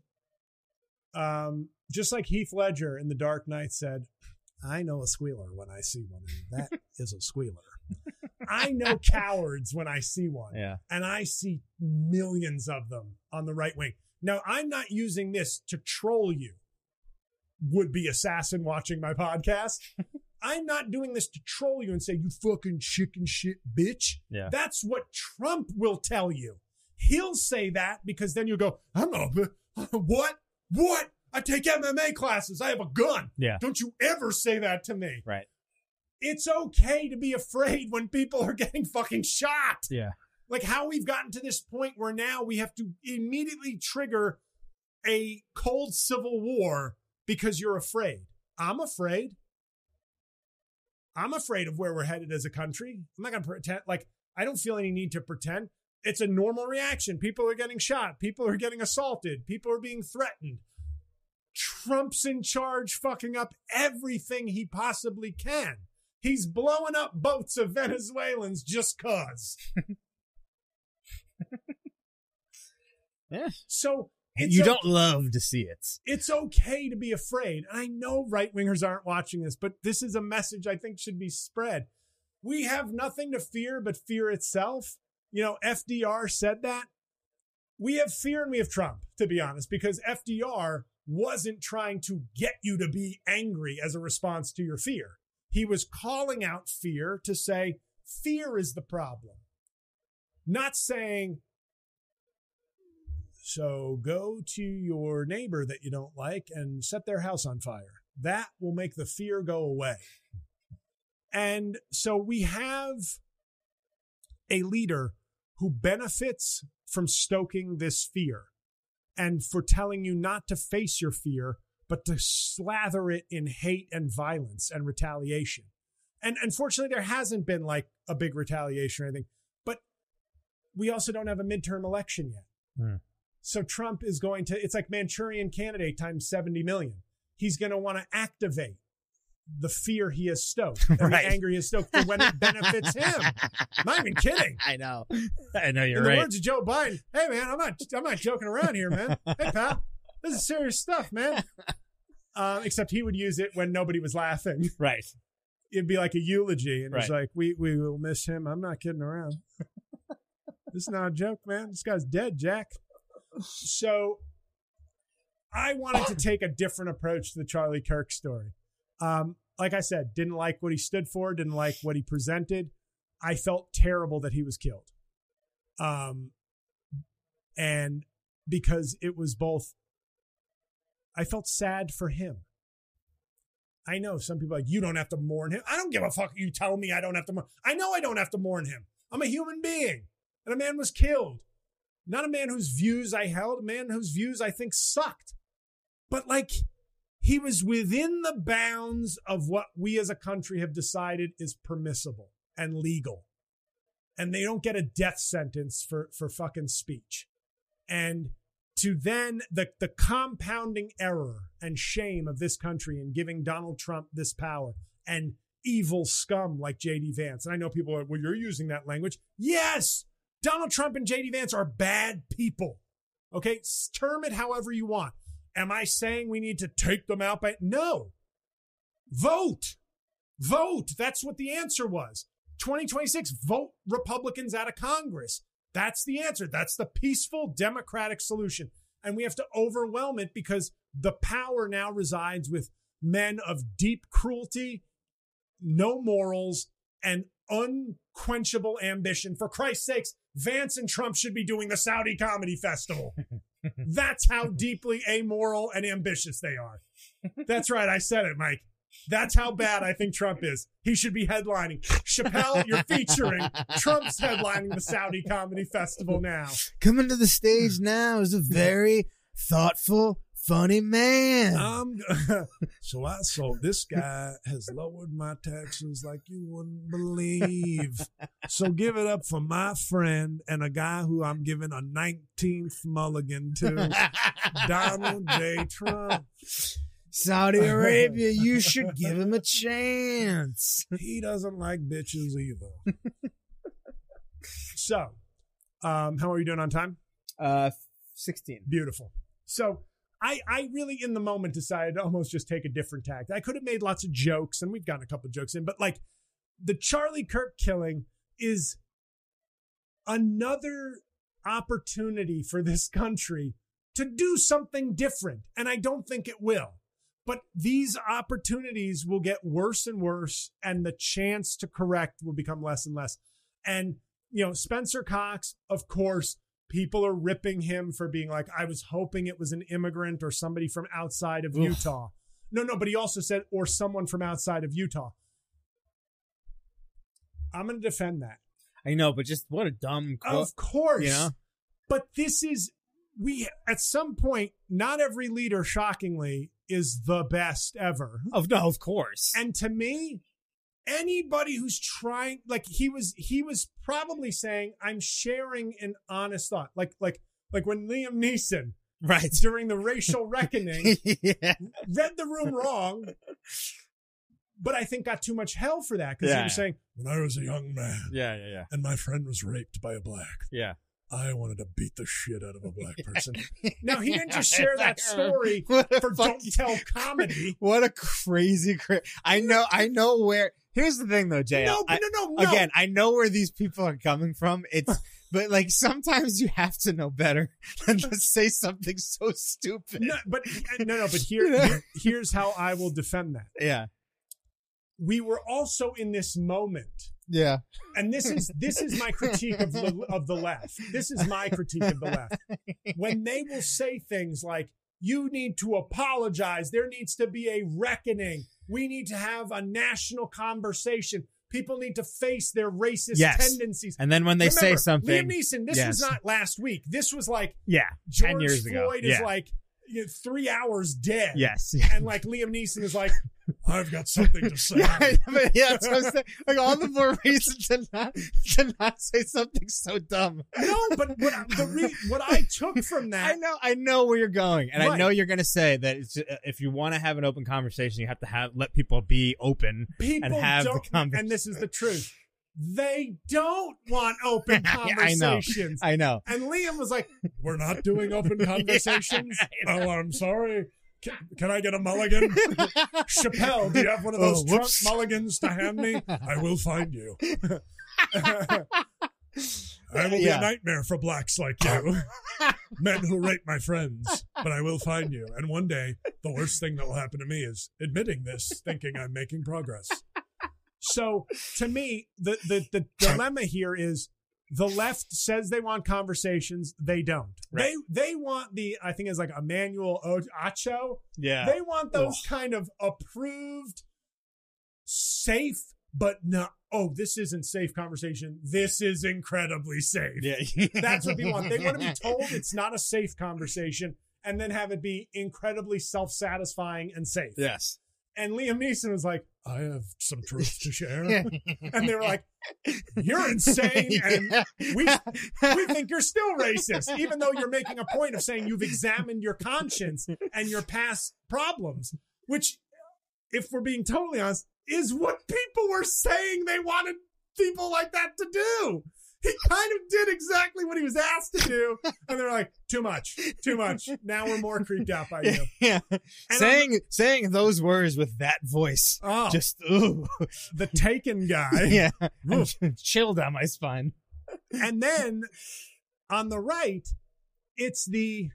just like Heath Ledger in The Dark Knight said, I know a squealer when I see one, and that is a squealer. I know cowards when I see one. Yeah. And I see millions of them on the right wing. Now, I'm not using this to troll you, would-be assassin watching my podcast. I'm not doing this to troll you and say, you fucking chicken shit bitch. Yeah. That's what Trump will tell you. He'll say that because then you'll go, I'm not, what? I take MMA classes. I have a gun. Yeah. Don't you ever say that to me. Right. It's okay to be afraid when people are getting fucking shot. Yeah. Like how we've gotten to this point where now we have to immediately trigger a cold civil war because you're afraid. I'm afraid. I'm afraid of where we're headed as a country. I'm not going to pretend, like, I don't feel any need to pretend. It's a normal reaction. People are getting shot. People are getting assaulted. People are being threatened. Trump's in charge, fucking up everything he possibly can. He's blowing up boats of Venezuelans just cause. Yeah. So You don't love to see it. It's okay to be afraid. And I know right-wingers aren't watching this, but this is a message I think should be spread. We have nothing to fear but fear itself. You know, FDR said that. We have fear and we have Trump, to be honest, because FDR wasn't trying to get you to be angry as a response to your fear. He was calling out fear to say, fear is the problem. Not saying, so go to your neighbor that you don't like and set their house on fire. That will make the fear go away. And so we have a leader who benefits from stoking this fear and for telling you not to face your fear, but to slather it in hate and violence and retaliation. And unfortunately, there hasn't been like a big retaliation or anything, but we also don't have a midterm election yet. So Trump is going to, it's like Manchurian Candidate times 70 million. He's going to want to activate the fear he has stoked and the anger he has stoked for when it benefits him. I'm not even kidding. I know you're In right. the words of Joe Biden, hey man, I'm not joking around here, man. Hey pal, this is serious stuff, man. Except he would use it when nobody was laughing. Right. It'd be like a eulogy, and it's like, we will miss him. I'm not kidding around. This is not a joke, man. This guy's dead, Jack. So I wanted to take a different approach to the Charlie Kirk story. Like I said, didn't like what he stood for, didn't like what he presented. I felt terrible that he was killed. And because it was both, I felt sad for him. I know some people are like, you don't have to mourn him. I don't give a fuck. You tell me I don't have to mourn. I know I don't have to mourn him. I'm a human being. And a man was killed. Not a man whose views I held, a man whose views I think sucked. But like, he was within the bounds of what we as a country have decided is permissible and legal. And they don't get a death sentence for fucking speech. And to then the compounding error and shame of this country in giving Donald Trump this power and evil scum like J.D. Vance. And I know people are, well, you're using that language. Yes, Donald Trump and J.D. Vance are bad people. Okay, term it however you want. Am I saying we need to take them out by? No. Vote. That's what the answer was. 2026, vote Republicans out of Congress. That's the answer. That's the peaceful democratic solution. And we have to overwhelm it because the power now resides with men of deep cruelty, no morals, and unquenchable ambition. For Christ's sakes, Vance and Trump should be doing the Saudi Comedy Festival. That's how deeply amoral and ambitious they are. That's right. I said it, Mike. That's how bad I think Trump is. He should be headlining. Chappelle, you're featuring. Trump's headlining the Saudi Comedy Festival now. Coming to the stage now is a very thoughtful, funny man. So I saw this guy has lowered my taxes like you wouldn't believe. So give it up for my friend and a guy who I'm giving a 19th mulligan to, Donald J. Trump. Saudi Arabia, you should give him a chance. He doesn't like bitches either. So, how are you doing on time? 16. Beautiful. So, I really, in the moment, decided to almost just take a different tact. I could have made lots of jokes, and we've gotten a couple of jokes in, but like, the Charlie Kirk killing is another opportunity for this country to do something different, and I don't think it will. But these opportunities will get worse and worse, and the chance to correct will become less and less. And, you know, Spencer Cox, of course, people are ripping him for being like, I was hoping it was an immigrant or somebody from outside of Utah. No, but he also said, or someone from outside of Utah. I'm going to defend that. I know, but just what a dumb quote. Of course. You know? But this is, at some point, not every leader, shockingly, is the best ever. Of course. And to me, anybody who's trying, like he was probably saying, I'm sharing an honest thought. Like when Liam Neeson, right, during the racial reckoning, read the room wrong, but I think got too much hell for that because he was saying, when I was a young man, and my friend was raped by a black, I wanted to beat the shit out of a black person. Now, he didn't just share that story for Don't Tell Comedy. What a crazy. I know where. Here's the thing, though, Jay. No. Again, I know where these people are coming from. But like sometimes you have to know better than to say something so stupid. But here's how I will defend that. Yeah. We were also in this moment. Yeah. And this is my critique of the left. This is my critique of the left. When they will say things like, you need to apologize. There needs to be a reckoning. We need to have a national conversation. People need to face their racist tendencies. And then when they say something. Liam Neeson, this was not last week. This was like 10 years ago. Floyd is like 3 hours dead. Yes. And like Liam Neeson is like, I've got something to say. That's what I'm saying. Like all the more reason to not say something so dumb. No, but what I took from that, I know where you're going, and I know you're going to say that if you want to have an open conversation, you have to let people be open and have the conversation. And this is the truth. They don't want open conversations. I know. And Liam was like, we're not doing open conversations. Oh, I'm sorry. Can I get a mulligan? Chappelle, do you have one of those Trump mulligans to hand me? I will find you. I will be a nightmare for blacks like you. Men who rape my friends. But I will find you. And one day, the worst thing that will happen to me is admitting this, thinking I'm making progress. So, to me, the dilemma here is the left says they want conversations. They don't. Right. They want I think it's like Emmanuel Acho. Yeah. They want those kind of approved, safe, but not, this isn't safe conversation. This is incredibly safe. Yeah. That's what they want. They want to be told it's not a safe conversation and then have it be incredibly self-satisfying and safe. Yes. And Liam Neeson was like, I have some truth to share. And they were like, you're insane. And we think you're still racist, even though you're making a point of saying you've examined your conscience and your past problems, which, if we're being totally honest, is what people were saying they wanted people like that to do. He kind of did exactly what he was asked to do. And they're like, too much. Now we're more creeped out by you. Yeah. Saying those words with that voice. Oh. Just, ooh. The Taken guy. Yeah. Chill down my spine. And then on the right, it's the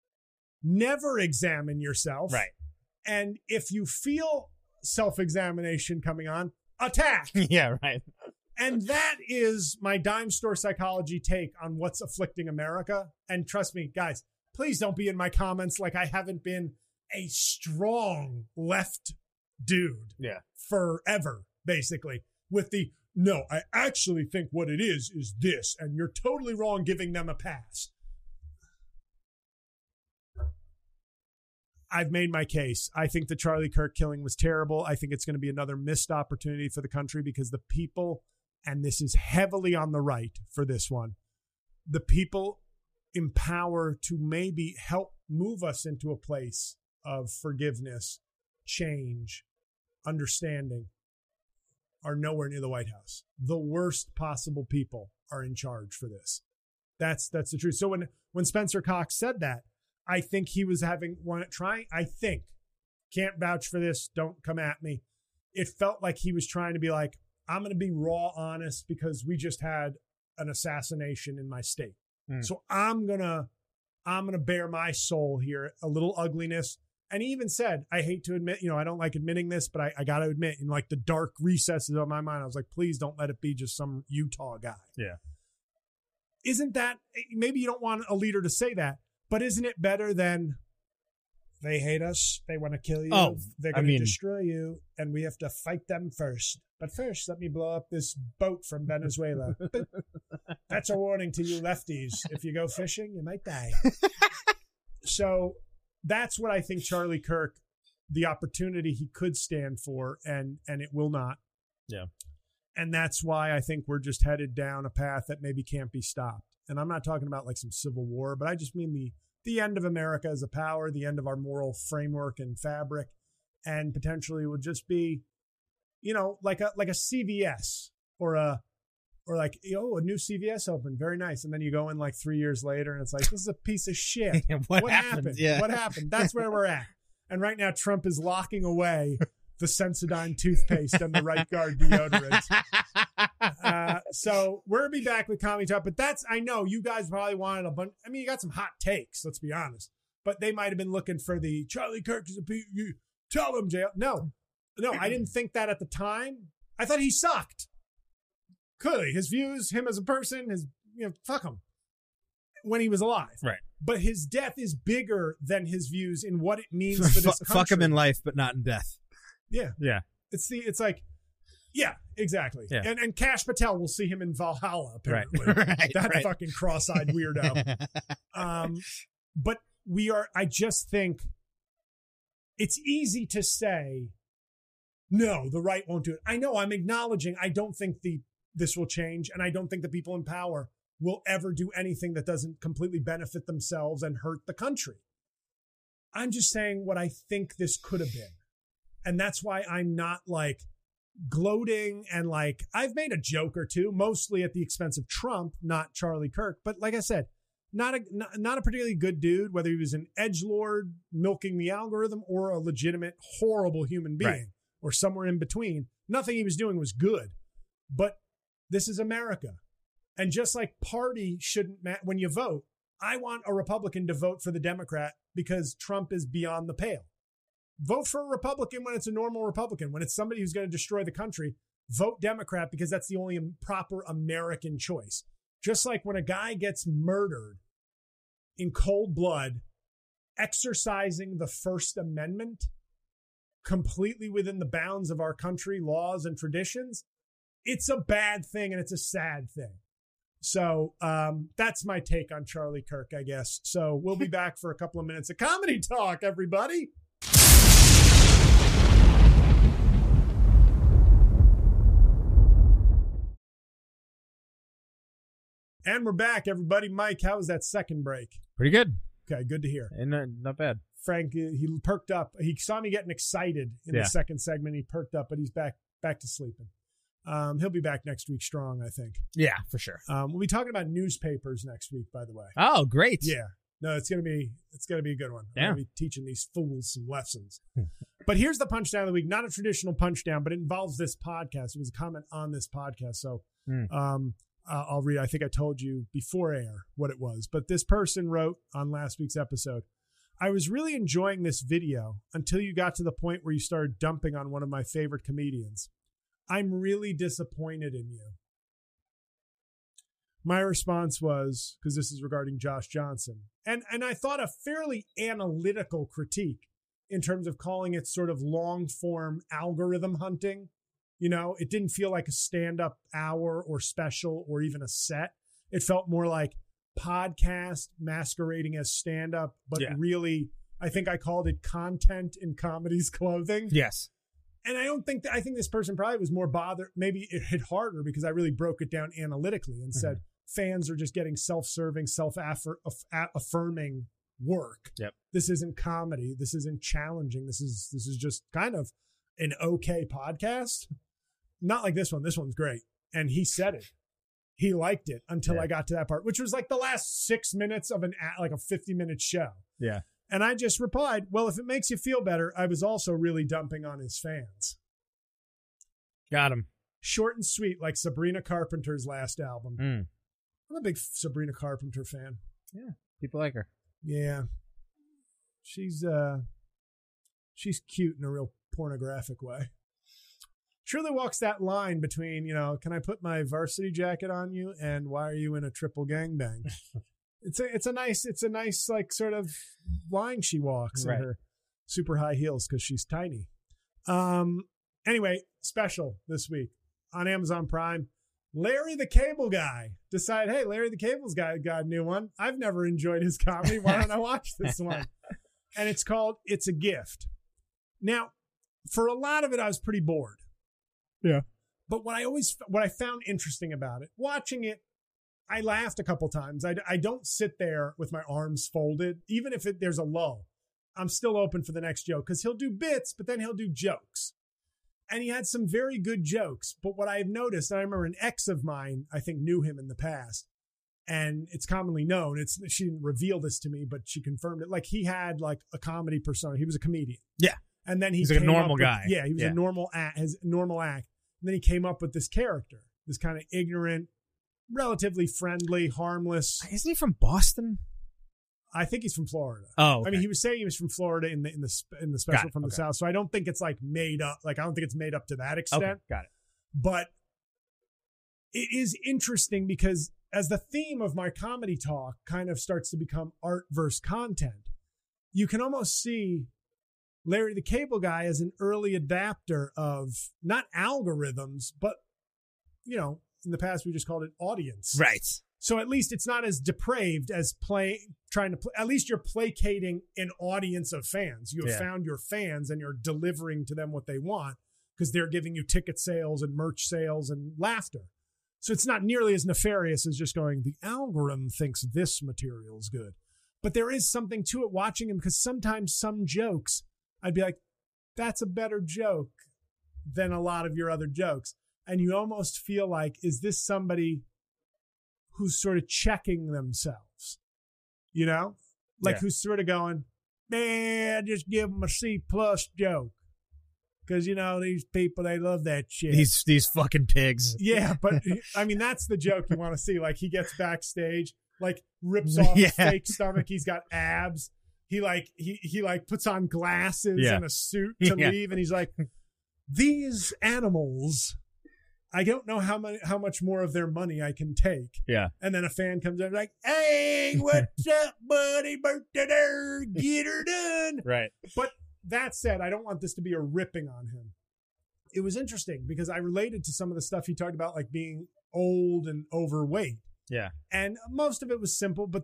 never examine yourself. Right. And if you feel self-examination coming on, attack. Yeah, right. And that is my dime store psychology take on what's afflicting America. And trust me, guys, please don't be in my comments like I haven't been a strong left dude forever, basically, with the, no, I actually think what it is this, and you're totally wrong giving them a pass. I've made my case. I think the Charlie Kirk killing was terrible. I think it's going to be another missed opportunity for the country because the people, and this is heavily on the right for this one, the people in power to maybe help move us into a place of forgiveness, change, understanding are nowhere near the White House. The worst possible people are in charge for this. That's the truth. So when Spencer Cox said that, I think he was can't vouch for this, don't come at me. It felt like he was trying to be like, I'm going to be raw honest because we just had an assassination in my state. So I'm going to bear my soul here, a little ugliness. And he even said, I hate to admit, I don't like admitting this, but I got to admit, in like the dark recesses of my mind, I was like, please don't let it be just some Utah guy. Yeah. Isn't that, maybe you don't want a leader to say that, but isn't it better than they hate us, they want to kill you, they're going to destroy you, and we have to fight them first. But first, let me blow up this boat from Venezuela. That's a warning to you lefties. If you go fishing, you might die. So that's what I think Charlie Kirk, the opportunity he could stand for, and it will not. Yeah. And that's why I think we're just headed down a path that maybe can't be stopped. And I'm not talking about like some civil war, but I just mean the end of America as a power, the end of our moral framework and fabric, and potentially would just be, like a CVS or a Or like, oh, a new CVS opened. Very nice. And then you go in like 3 years later and it's like, this is a piece of shit. What happened? Yeah. What happened? That's where we're at. And right now, Trump is locking away the Sensodyne toothpaste and the Right Guard deodorant. So we'll be back with Comedy Talk. But I know you guys probably wanted a bunch. I mean, you got some hot takes, let's be honest. But they might have been looking for the Charlie Kirk is you tell him, jail. No, I didn't think that at the time. I thought he sucked. Clearly, his views, him as a person, fuck him when he was alive. Right. But his death is bigger than his views in what it means for this country. Fuck him in life, but not in death. Yeah. Yeah. It's like, yeah, exactly. Yeah. And Kash Patel will see him in Valhalla, apparently. Right. That fucking cross-eyed weirdo. But I just think it's easy to say, no, the right won't do it. I know, I'm acknowledging I don't think this will change, and I don't think the people in power will ever do anything that doesn't completely benefit themselves and hurt the country. I'm just saying what I think this could have been. And that's why I'm not like gloating and like, I've made a joke or two, mostly at the expense of Trump, not Charlie Kirk. But like I said, not a particularly good dude, whether he was an edgelord milking the algorithm or a legitimate, horrible human being, right, or somewhere in between. Nothing he was doing was good. But this is America. And just like party shouldn't matter when you vote, I want a Republican to vote for the Democrat because Trump is beyond the pale. Vote for a Republican when it's a normal Republican. When it's somebody who's going to destroy the country, vote Democrat because that's the only proper American choice. Just like when a guy gets murdered in cold blood, exercising the First Amendment completely within the bounds of our country, laws and traditions, it's a bad thing and it's a sad thing. So that's my take on Charlie Kirk, I guess. So we'll be back for a couple of minutes of Comedy Talk, everybody. And we're back, everybody. Mike, how was that second break? Pretty good. Okay, good to hear. And not bad. Frank, he perked up. He saw me getting excited in the second segment. He perked up, but he's back to sleeping. He'll be back next week strong, I think. Yeah, for sure. We'll be talking about newspapers next week, by the way. Oh, great. Yeah. No, it's gonna be a good one. Yeah. I'm gonna be teaching these fools some lessons. But here's the punchdown of the week. Not a traditional punchdown, but it involves this podcast. It was a comment on this podcast. So I'll read. I think I told you before air what it was. But this person wrote on last week's episode, I was really enjoying this video until you got to the point where you started dumping on one of my favorite comedians. I'm really disappointed in you. My response was, because this is regarding Josh Johnson, and I thought a fairly analytical critique in terms of calling it sort of long-form algorithm hunting. You know, it didn't feel like a stand-up hour or special or even a set. It felt more like podcast masquerading as stand-up, but really, I think I called it content in comedy's clothing. Yes. And I think this person probably was more bothered. Maybe it hit harder because I really broke it down analytically and said fans are just getting self-serving, self-affirming work. Yep. This isn't comedy. This isn't challenging. This is just kind of an okay podcast. Not like this one. This one's great. And he said it. He liked it until I got to that part, which was like the last 6 minutes of like a 50-minute show. Yeah. And I just replied, well, if it makes you feel better, I was also really dumping on his fans. Got him. Short and sweet, like Sabrina Carpenter's last album. I'm a big Sabrina Carpenter fan. Yeah, people like her. Yeah. She's cute in a real pornographic way. She really walks that line between, can I put my varsity jacket on you and why are you in a triple gangbang? It's a nice like sort of line she walks in her super high heels because she's tiny. Anyway, special this week on Amazon Prime. Larry the Cable Guy decided, hey, Larry the Cable Guy got a new one. I've never enjoyed his comedy. Why don't I watch this one? And it's called It's a Gift. Now, for a lot of it, I was pretty bored. Yeah. But what I found interesting about it, watching it, I laughed a couple times. I don't sit there with my arms folded. Even if there's a lull, I'm still open for the next joke because he'll do bits, but then he'll do jokes. And he had some very good jokes. But what I've noticed, and I remember an ex of mine, I think, knew him in the past. And it's commonly known. She didn't reveal this to me, but she confirmed it. Like, he had like a comedy persona. He was a comedian. Yeah. And then he's like a normal guy. Yeah, he was a normal act, his normal act. And then he came up with this character, this kind of ignorant, relatively friendly, harmless. Isn't he from Boston? I think he's from Florida. Oh, okay. I mean, he was saying he was from Florida in the special from the South. So I don't think it's like made up. Like, I don't think it's made up to that extent. Okay, got it. But it is interesting because as the theme of my comedy talk kind of starts to become art versus content, you can almost see Larry the Cable Guy as an early adapter of not algorithms, but, you know, in the past we just called it audience. Right. So at least it's not as depraved as at least you're placating an audience of fans. You have found your fans and you're delivering to them what they want because they're giving you ticket sales and merch sales and laughter. So it's not nearly as nefarious as just going, the algorithm thinks this material is good. But there is something to it watching him because sometimes some jokes, I'd be like, that's a better joke than a lot of your other jokes. And you almost feel like, is this somebody who's sort of checking themselves, you know, like who's sort of going, man, just give them a C+ joke. Cause you know, these people, they love that shit. These fucking pigs. Yeah. But I mean, that's the joke you want to see. Like he gets backstage, like rips off his fake stomach. He's got abs. He puts on glasses and a suit to leave. And he's like, these animals, I don't know how much more of their money I can take. Yeah. And then a fan comes in like, hey, what's up, buddy? Birthday there, get her done. Right. But that said, I don't want this to be a ripping on him. It was interesting because I related to some of the stuff he talked about, like being old and overweight. Yeah. And most of it was simple, but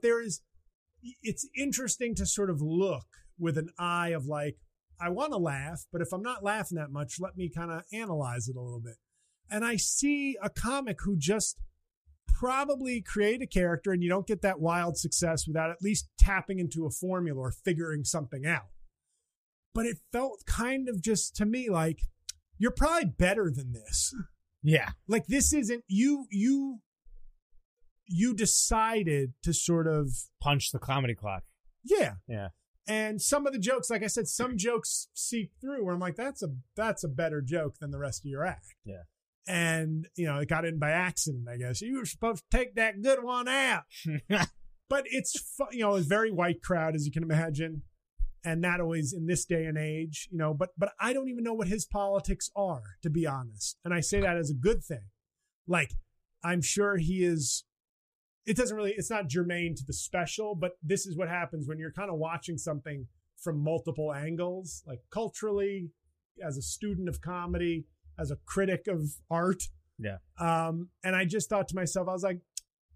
it's interesting to sort of look with an eye of like, I want to laugh, but if I'm not laughing that much, let me kind of analyze it a little bit. And I see a comic who just probably create a character, and you don't get that wild success without at least tapping into a formula or figuring something out. But it felt kind of just to me like, you're probably better than this. Yeah. Like this isn't you decided to sort of punch the comedy clock. Yeah. Yeah. And some of the jokes, like I said, some jokes seep through where I'm like, that's a better joke than the rest of your act. Yeah. And, you know, it got in by accident, I guess. You were supposed to take that good one out. But it's, you know, a very white crowd, as you can imagine. And not always in this day and age, you know, but I don't even know what his politics are, to be honest. And I say that as a good thing. Like, I'm sure he is, it's not germane to the special, but this is what happens when you're kind of watching something from multiple angles, like culturally, as a student of comedy, as a critic of art. Yeah. And I just thought to myself, I was like,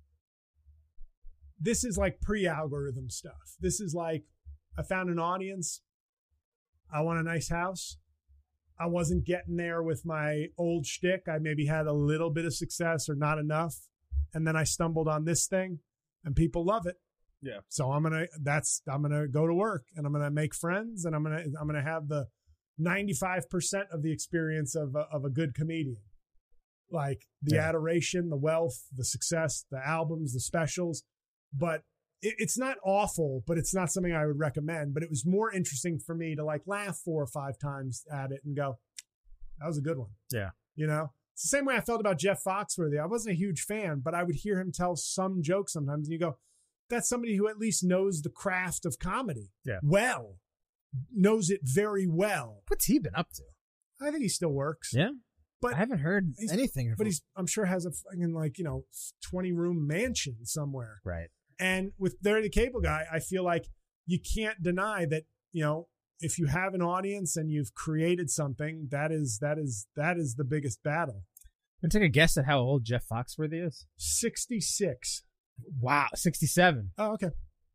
this is like pre-algorithm stuff. This is like, I found an audience. I want a nice house. I wasn't getting there with my old shtick. I maybe had a little bit of success or not enough. And then I stumbled on this thing and people love it. Yeah. So I'm going to go to work and I'm going to make friends and I'm going to have the 95% of the experience of a good comedian. Like the adoration, the wealth, the success, the albums, the specials, but it's not awful, but it's not something I would recommend. But it was more interesting for me to like laugh 4 or 5 times at it and go, that was a good one. Yeah. You know, it's the same way I felt about Jeff Foxworthy. I wasn't a huge fan, but I would hear him tell some jokes sometimes. And you go, that's somebody who at least knows the craft of comedy. Yeah. Well, knows it very well. What's he been up to? I think he still works. Yeah. But I haven't heard anything. But I'm sure has a fucking 20-room mansion somewhere. Right. And with Larry the Cable Guy, I feel like you can't deny that, you know, if you have an audience and you've created something, that is the biggest battle. I'm gonna take a guess at how old Jeff Foxworthy is. 66. Wow, 67. Oh, okay.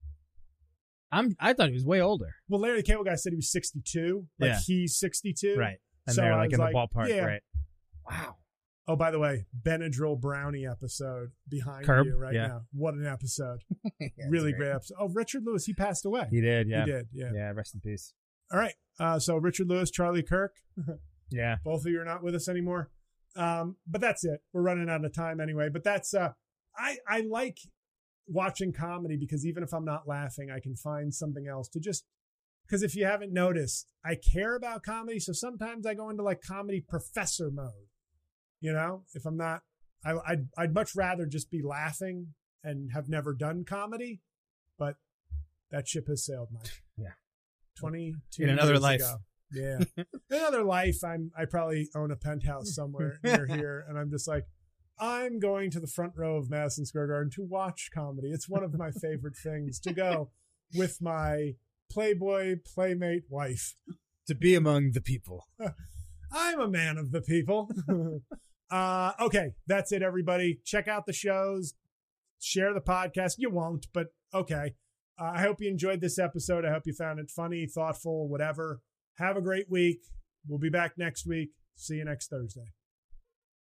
I thought he was way older. Well, Larry the Cable Guy said he was 62. Like he's 62. Right. And so they're like in the ballpark, yeah. right? Wow. Oh, by the way, Benadryl Brownie episode behind Curb, you right now. What an episode. Really great episode. Oh, Richard Lewis, he passed away. He did, yeah. He did, yeah. Yeah, rest in peace. All right. So Richard Lewis, Charlie Kirk. Yeah. Both of you are not with us anymore. But that's it. We're running out of time anyway. But that's I like watching comedy because even if I'm not laughing, I can find something else to just, because if you haven't noticed, I care about comedy. So sometimes I go into like comedy professor mode. You know, if I'm not, I'd much rather just be laughing and have never done comedy, but that ship has sailed, Mike. Yeah. 22 in another years life. ago. Yeah. In another life, I probably own a penthouse somewhere near here. And I'm just like, I'm going to the front row of Madison Square Garden to watch comedy. It's one of my favorite things to go with my Playboy playmate wife. To be among the people. I'm a man of the people. Okay, that's it, everybody. Check out the shows. Share the podcast. You won't, but okay. I hope you enjoyed this episode. I hope you found it funny, thoughtful, whatever. Have a great week. We'll be back next week. See you next Thursday.